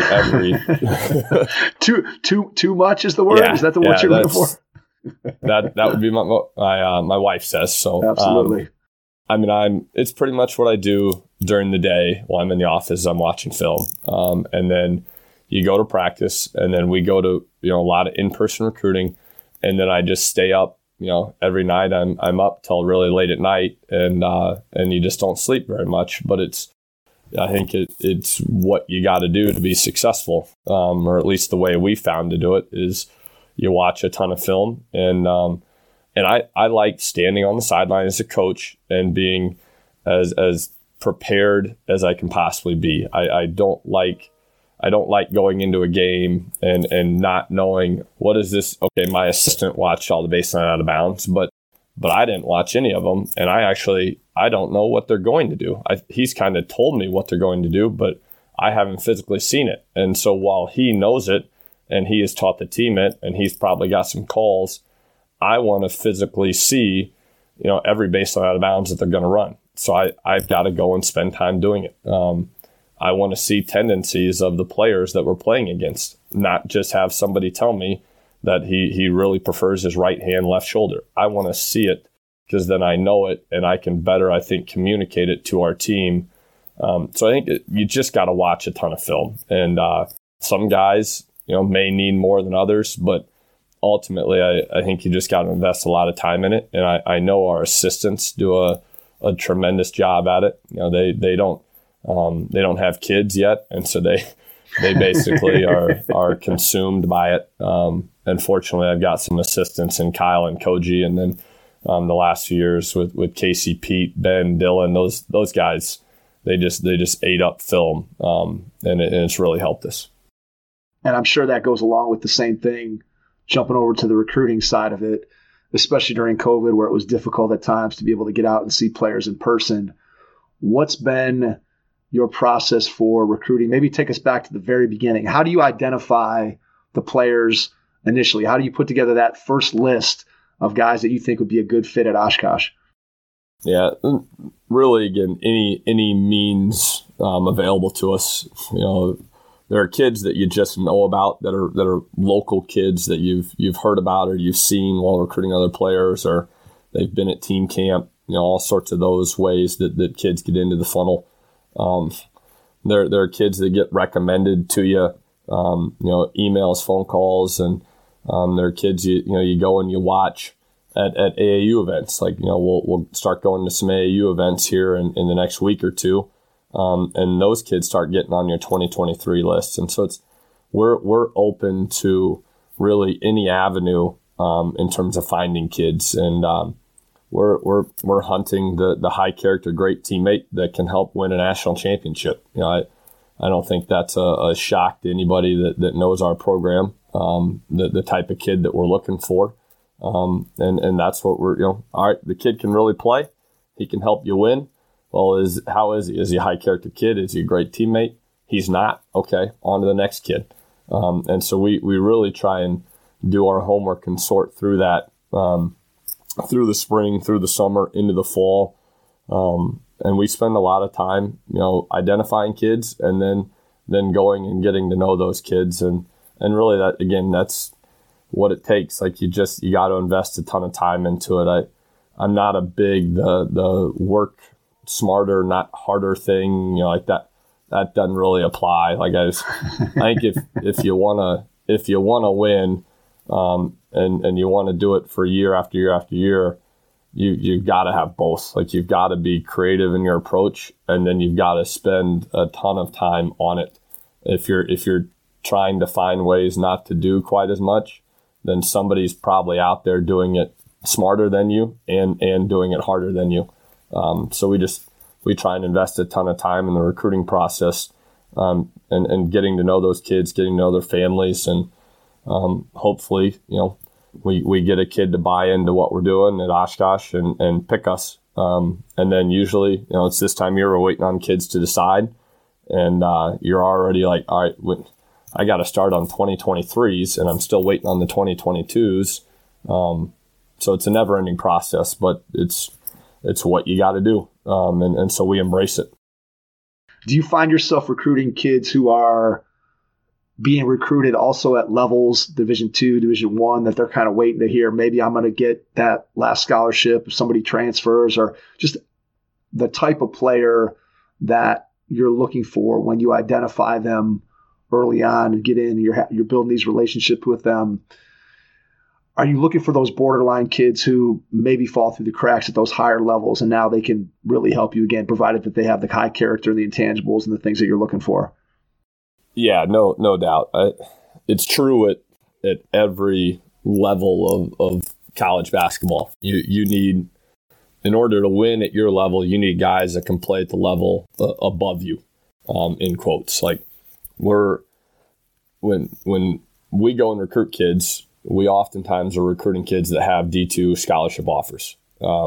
[SPEAKER 3] too much is the word. Is that the word you're looking for?
[SPEAKER 2] that would be my wife says so.
[SPEAKER 3] Absolutely.
[SPEAKER 2] I mean, it's pretty much what I do during the day while I'm in the office. I'm watching film, and then you go to practice, and then we go to a lot of in-person recruiting, and then I just stay up. Every night I'm up till really late at night, and you just don't sleep very much. But I think it's what you got to do to be successful, or at least the way we found to do it is you watch a ton of film, and I like standing on the sideline as a coach and being as prepared as I can possibly be. I don't like going into a game and not knowing what is this. Okay, my assistant watched all the baseline out of bounds, but I didn't watch any of them, and I don't know what they're going to do. He's kind of told me what they're going to do, but I haven't physically seen it. And so while he knows it and he has taught the team it, and he's probably got some calls, I want to physically see, every baseline out of bounds that they're going to run. So I've got to go and spend time doing it. I want to see tendencies of the players that we're playing against, not just have somebody tell me that he really prefers his right hand, left shoulder. I want to see it, because then I know it and I can better, I think, communicate it to our team. So I think you just got to watch a ton of film. And some guys, may need more than others, but ultimately I think you just got to invest a lot of time in it. And I know our assistants do a tremendous job at it. They don't have kids yet, and so they basically are consumed by it. And fortunately, I've got some assistants in Kyle and Koji, and then the last few years with Casey, Pete, Ben, Dylan, those guys, they just ate up film, and it's really helped us.
[SPEAKER 3] And I'm sure that goes along with the same thing, jumping over to the recruiting side of it, especially during COVID, where it was difficult at times to be able to get out and see players in person. What's been your process for recruiting? Maybe take us back to the very beginning. How do you identify the players initially? How do you put together that first list of guys that you think would be a good fit at Oshkosh?
[SPEAKER 2] Yeah, really, again, any means available to us. There are kids that you just know about that are local kids that you've heard about or you've seen while recruiting other players, or they've been at team camp. All sorts of those ways that kids get into the funnel. There are kids that get recommended to you, emails, phone calls, and there are kids you go and you watch at AAU events. Like we'll start going to some AAU events here in the next week or two, and those kids start getting on your 2023 list. And so we're open to really any avenue in terms of finding kids, and we're hunting the high character, great teammate that can help win a national championship. I don't think that's a shock to anybody that knows our program, the type of kid that we're looking for. And that's what we're, all right, the kid can really play. He can help you win. Well, how is he? Is he a high character kid? Is he a great teammate? He's not. Okay, on to the next kid. And so we really try and do our homework and sort through that, through the spring, through the summer, into the fall. And we spend a lot of time, identifying kids and then going and getting to know those kids. And really that, again, that's what it takes. Like you got to invest a ton of time into it. I'm not a big, the work smarter, not harder thing, like that doesn't really apply. Like I think if you want to win, and you want to do it for year after year after year, you've got to have both. Like, you've got to be creative in your approach, and then you've got to spend a ton of time on it. If you're trying to find ways not to do quite as much, then somebody's probably out there doing it smarter than you and doing it harder than you. So we try and invest a ton of time in the recruiting process, and getting to know those kids, getting to know their families, and hopefully, we get a kid to buy into what we're doing at Oshkosh and pick us. And then usually, it's this time of year, we're waiting on kids to decide, and you're already like, all right, I got to start on 2023s, and I'm still waiting on the 2022s. So it's a never-ending process, but it's what you got to do, and so we embrace it.
[SPEAKER 3] Do you find yourself recruiting kids who are being recruited also at levels, Division II, Division I, that they're kind of waiting to hear, maybe I'm going to get that last scholarship if somebody transfers, or just the type of player that you're looking for when you identify them early on and get in, you're building these relationships with them? Are you looking for those borderline kids who maybe fall through the cracks at those higher levels, and now they can really help you again, provided that they have the high character, the intangibles, and the things that you're looking for?
[SPEAKER 2] Yeah, no doubt. It's true at every level of college basketball. You need, in order to win at your level, you need guys that can play at the level above you, in quotes. Like, when we go and recruit kids, we oftentimes are recruiting kids that have D2 scholarship offers.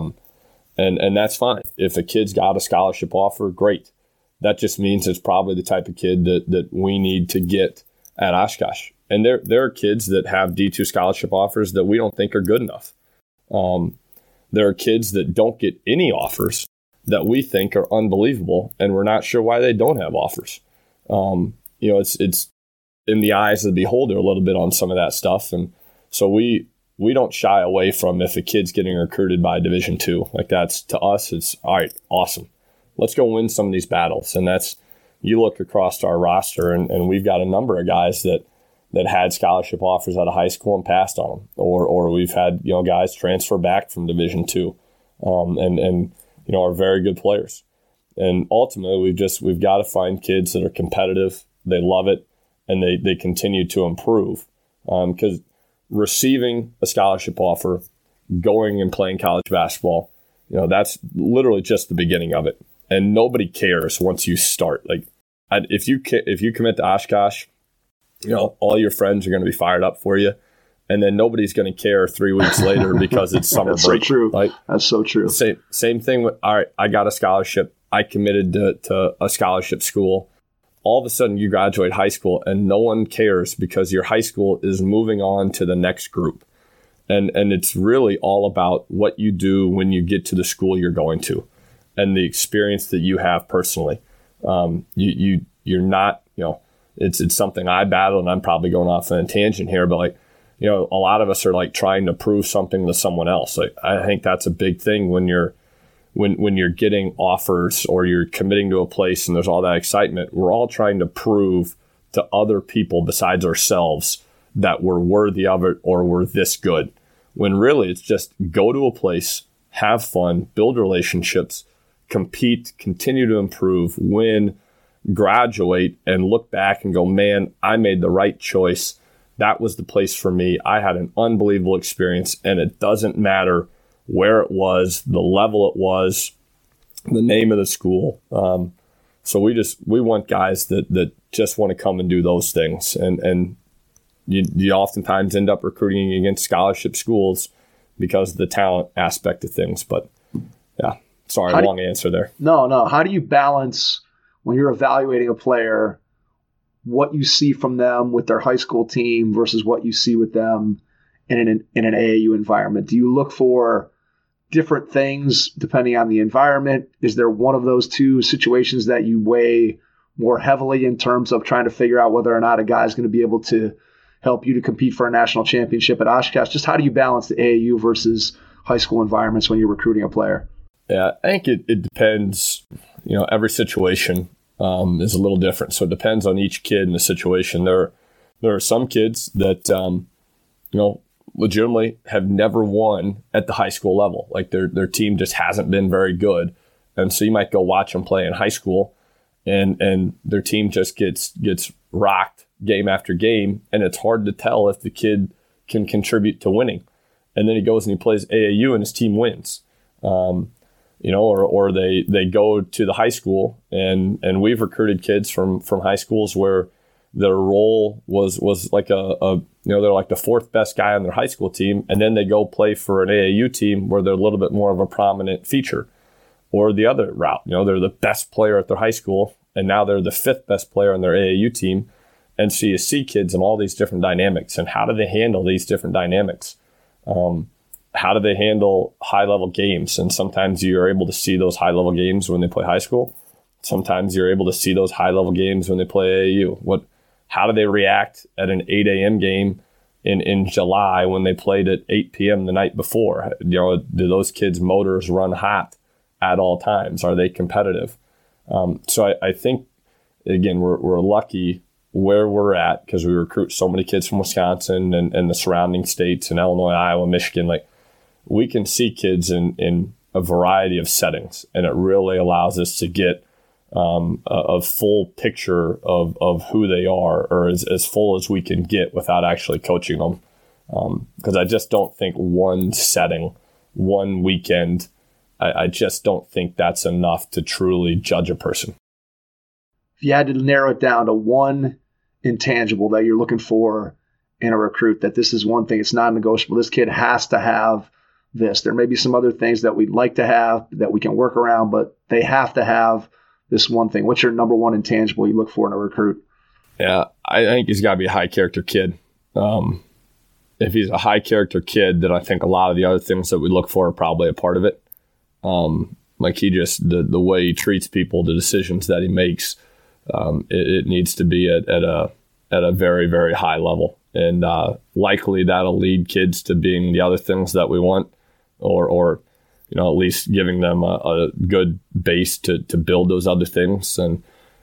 [SPEAKER 2] And that's fine. If a kid's got a scholarship offer, great. That just means it's probably the type of kid that we need to get at Oshkosh. And there are kids that have D2 scholarship offers that we don't think are good enough. There are kids that don't get any offers that we think are unbelievable, and we're not sure why they don't have offers. It's in the eyes of the beholder a little bit on some of that stuff. And so we don't shy away from if a kid's getting recruited by Division II. Like, that's, to us, it's all right, awesome. Let's go win some of these battles. And that's, you look across our roster, and we've got a number of guys that had scholarship offers out of high school and passed on them, or we've had guys transfer back from Division II, and are very good players. And ultimately, we've got to find kids that are competitive, they love it, and they continue to improve. Because receiving a scholarship offer, going and playing college basketball, that's literally just the beginning of it. And nobody cares once you start. Like, if you commit to Oshkosh, all your friends are going to be fired up for you, and then nobody's going to care 3 weeks later because it's summer
[SPEAKER 3] That's
[SPEAKER 2] break.
[SPEAKER 3] So true.
[SPEAKER 2] Like,
[SPEAKER 3] that's so true.
[SPEAKER 2] Same thing with, all right, I got a scholarship. I committed to a scholarship school. All of a sudden, you graduate high school, and no one cares because your high school is moving on to the next group. And it's really all about what you do when you get to the school you're going to, and the experience that you have personally. You're not, it's something I battle, and I'm probably going off on a tangent here, but a lot of us are like trying to prove something to someone else. Like, I think that's a big thing when you're getting offers or you're committing to a place and there's all that excitement. We're all trying to prove to other people besides ourselves that we're worthy of it or we're this good. When really it's just go to a place, have fun, build relationships, compete, continue to improve, win, graduate, and look back and go, man, I made the right choice. That was the place for me. I had an unbelievable experience, and it doesn't matter where it was, the level it was, the name of the school. So we want guys that just want to come and do those things. And you oftentimes end up recruiting against scholarship schools because of the talent aspect of things. But yeah, sorry, long answer there.
[SPEAKER 3] No. How do you balance when you're evaluating a player, what you see from them with their high school team versus what you see with them in an AAU environment? Do you look for different things depending on the environment? Is there one of those two situations that you weigh more heavily in terms of trying to figure out whether or not a guy is going to be able to help you to compete for a national championship at Oshkosh? Just how do you balance the AAU versus high school environments when you're recruiting a player?
[SPEAKER 2] Yeah, I think it depends. Every situation is a little different. So it depends on each kid and the situation. There are some kids that, legitimately have never won at the high school level. Like their team just hasn't been very good. And so you might go watch them play in high school and their team just gets rocked game after game. And it's hard to tell if the kid can contribute to winning. And then he goes and he plays AAU and his team wins. Or they go to the high school and we've recruited kids from high schools where their role was like they're like the fourth best guy on their high school team, and then they go play for an AAU team where they're a little bit more of a prominent feature. Or the other route, they're the best player at their high school, and now they're the fifth best player on their AAU team. And so you see kids in all these different dynamics, and how do they handle these different dynamics? How do they handle high-level games? And sometimes you're able to see those high-level games when they play high school. Sometimes you're able to see those high-level games when they play AAU. How do they react at an 8 a.m. game in July when they played at 8 p.m. the night before? Do those kids' motors run hot at all times? Are they competitive? So I think, again, we're lucky where we're at because we recruit so many kids from Wisconsin and the surrounding states and Illinois, Iowa, Michigan. Like, we can see kids in a variety of settings, and it really allows us to get a full picture of who they are, or as full as we can get without actually coaching them. Because I just don't think one setting, one weekend, I just don't think that's enough to truly judge a person.
[SPEAKER 3] If you had to narrow it down to one intangible that you're looking for in a recruit, that this is one thing, it's not negotiable, this kid has to have this. There may be some other things that we'd like to have that we can work around, but they have to have this one thing. What's your number one intangible you look for in a recruit? Yeah,
[SPEAKER 2] I think he's got to be a high character kid. If he's a high character kid, then I think a lot of the other things that we look for are probably a part of it. Like he just, the way he treats people, the decisions that he makes, it needs to be at a very, very high level. And likely that'll lead kids to being the other things that we want, or at least giving them a good base to build those other things. And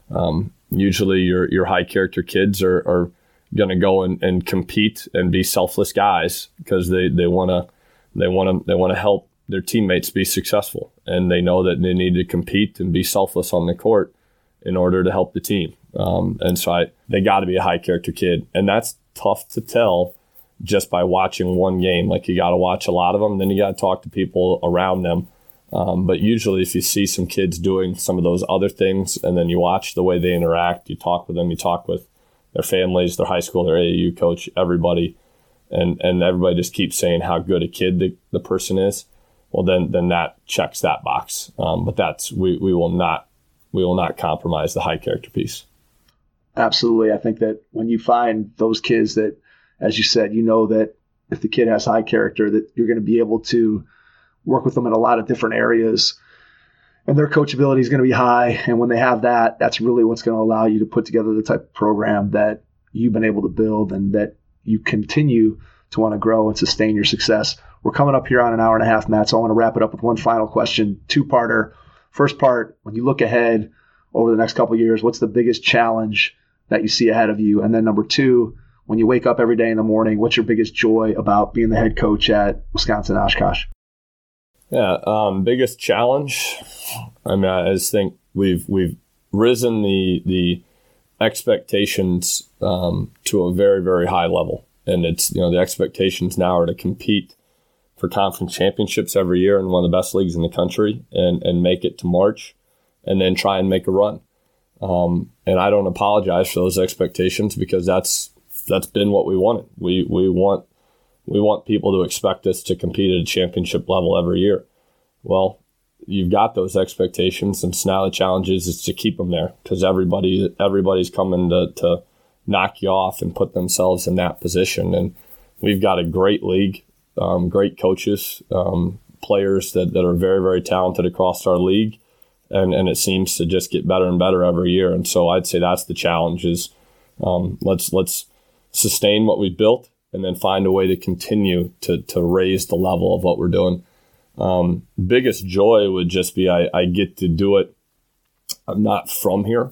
[SPEAKER 2] usually your high character kids are going to go and compete and be selfless guys because they want to help their teammates be successful, and they know that they need to compete and be selfless on the court in order to help the team. And so they got to be a high character kid, and that's tough to tell just by watching one game. Like, you got to watch a lot of them, then you got to talk to people around them. But usually if you see some kids doing some of those other things and then you watch the way they interact, you talk with them, you talk with their families, their high school, their AAU coach, everybody, and everybody just keeps saying how good a kid the person is, well, then that checks that box. But that's we will not compromise the high character piece.
[SPEAKER 3] Absolutely. I think that when you find those kids that, as you said, that if the kid has high character, that you're going to be able to work with them in a lot of different areas, and their coachability is going to be high. And when they have that, that's really what's going to allow you to put together the type of program that you've been able to build and that you continue to want to grow and sustain your success. We're coming up here on an hour and a half, Matt, so I want to wrap it up with one final question, two-parter. First part, when you look ahead over the next couple of years, what's the biggest challenge that you see ahead of you? And then number two, when you wake up every day in the morning, what's your biggest joy about being the head coach at Wisconsin Oshkosh?
[SPEAKER 2] Yeah, biggest challenge. I mean, I just think we've risen the expectations to a very, very high level, and it's the expectations now are to compete for conference championships every year in one of the best leagues in the country, and make it to March, and then try and make a run. And I don't apologize for those expectations because that's been what we wanted. We want people to expect us to compete at a championship level every year. Well, you've got those expectations, and so now the challenge is to keep them there, because everybody's coming to knock you off and put themselves in that position. And we've got a great league, great coaches, players that are very, very talented across our league, and it seems to just get better and better every year. And so I'd say that's the challenge is let's sustain what we've built, and then find a way to continue to raise the level of what we're doing. Biggest joy would just be I get to do it. I'm not from here.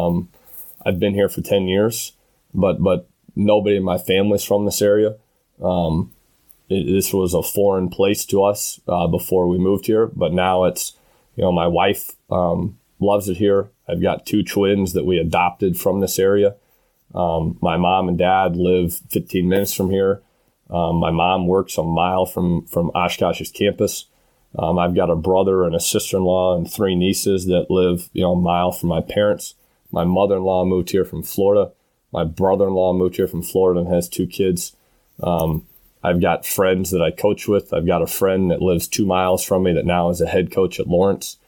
[SPEAKER 2] I've been here for 10 years, but nobody in my family's from this area. this was a foreign place to us before we moved here, but now it's, my wife loves it here. I've got 2 twins that we adopted from this area. My mom and dad live 15 minutes from here. My mom works a mile from Oshkosh's campus. I've got a brother and a sister-in-law and 3 nieces that live, a mile from my parents. My mother-in-law moved here from Florida. My brother-in-law moved here from Florida and has 2 kids. I've got friends that I coach with. I've got a friend that lives 2 miles from me that now is a head coach at Lawrence.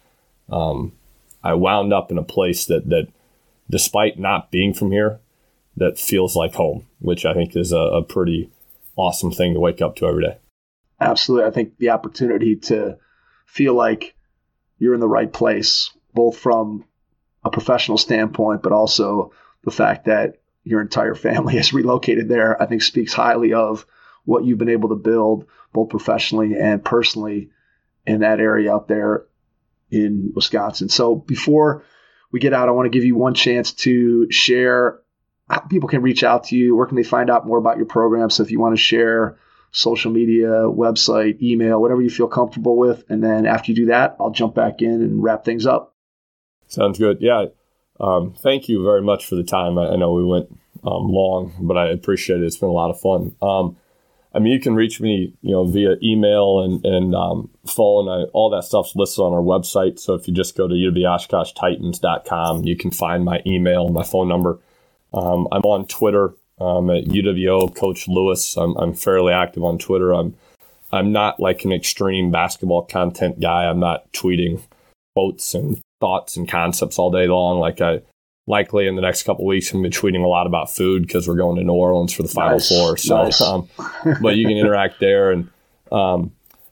[SPEAKER 2] I wound up in a place that despite not being from here, that feels like home, which I think is a pretty awesome thing to wake up to every day.
[SPEAKER 3] Absolutely. I think the opportunity to feel like you're in the right place, both from a professional standpoint, but also the fact that your entire family has relocated there, I think speaks highly of what you've been able to build both professionally and personally in that area up there in Wisconsin. So before we get out, I want to give you one chance to share how people can reach out to you. Where can they find out more about your program? So if you want to share social media, website, email, whatever you feel comfortable with. And then after you do that, I'll jump back in and wrap things up.
[SPEAKER 2] Sounds good. Yeah. Thank you very much for the time. I know we went long, but I appreciate it. It's been a lot of fun. You can reach me, via email and phone. All that stuff's listed on our website. So if you just go to UWOshkoshtitans.com, you can find my email, my phone number. I'm on Twitter at UWO Coach Lewis. I'm fairly active on Twitter. I'm not like an extreme basketball content guy. I'm not tweeting quotes and thoughts and concepts all day long. Likely in the next couple of weeks, I'm going to be tweeting a lot about food because we're going to New Orleans for the Final Four. So, nice. But you can interact there. And the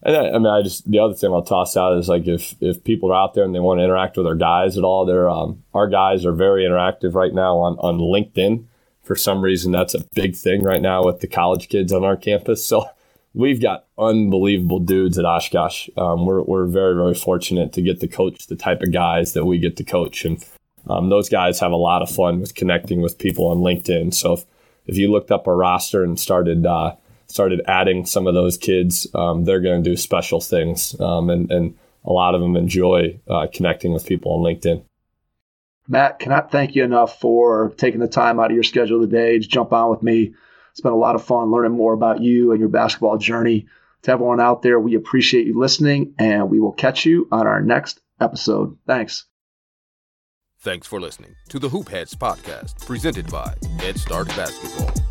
[SPEAKER 2] other thing I'll toss out is if people are out there and they want to interact with our guys at all, our guys are very interactive right now on LinkedIn. For some reason, that's a big thing right now with the college kids on our campus. So we've got unbelievable dudes at Oshkosh. We're very, very fortunate to get to coach the type of guys that we get to coach. And those guys have a lot of fun with connecting with people on LinkedIn. So if you looked up our roster and started adding some of those kids, they're going to do special things. And a lot of them enjoy connecting with people on LinkedIn.
[SPEAKER 3] Matt, cannot thank you enough for taking the time out of your schedule today to jump on with me. It's been a lot of fun learning more about you and your basketball journey. To everyone out there, we appreciate you listening, and we will catch you on our next episode. Thanks.
[SPEAKER 1] Thanks for listening to the Hoop Heads podcast, presented by Head Start Basketball.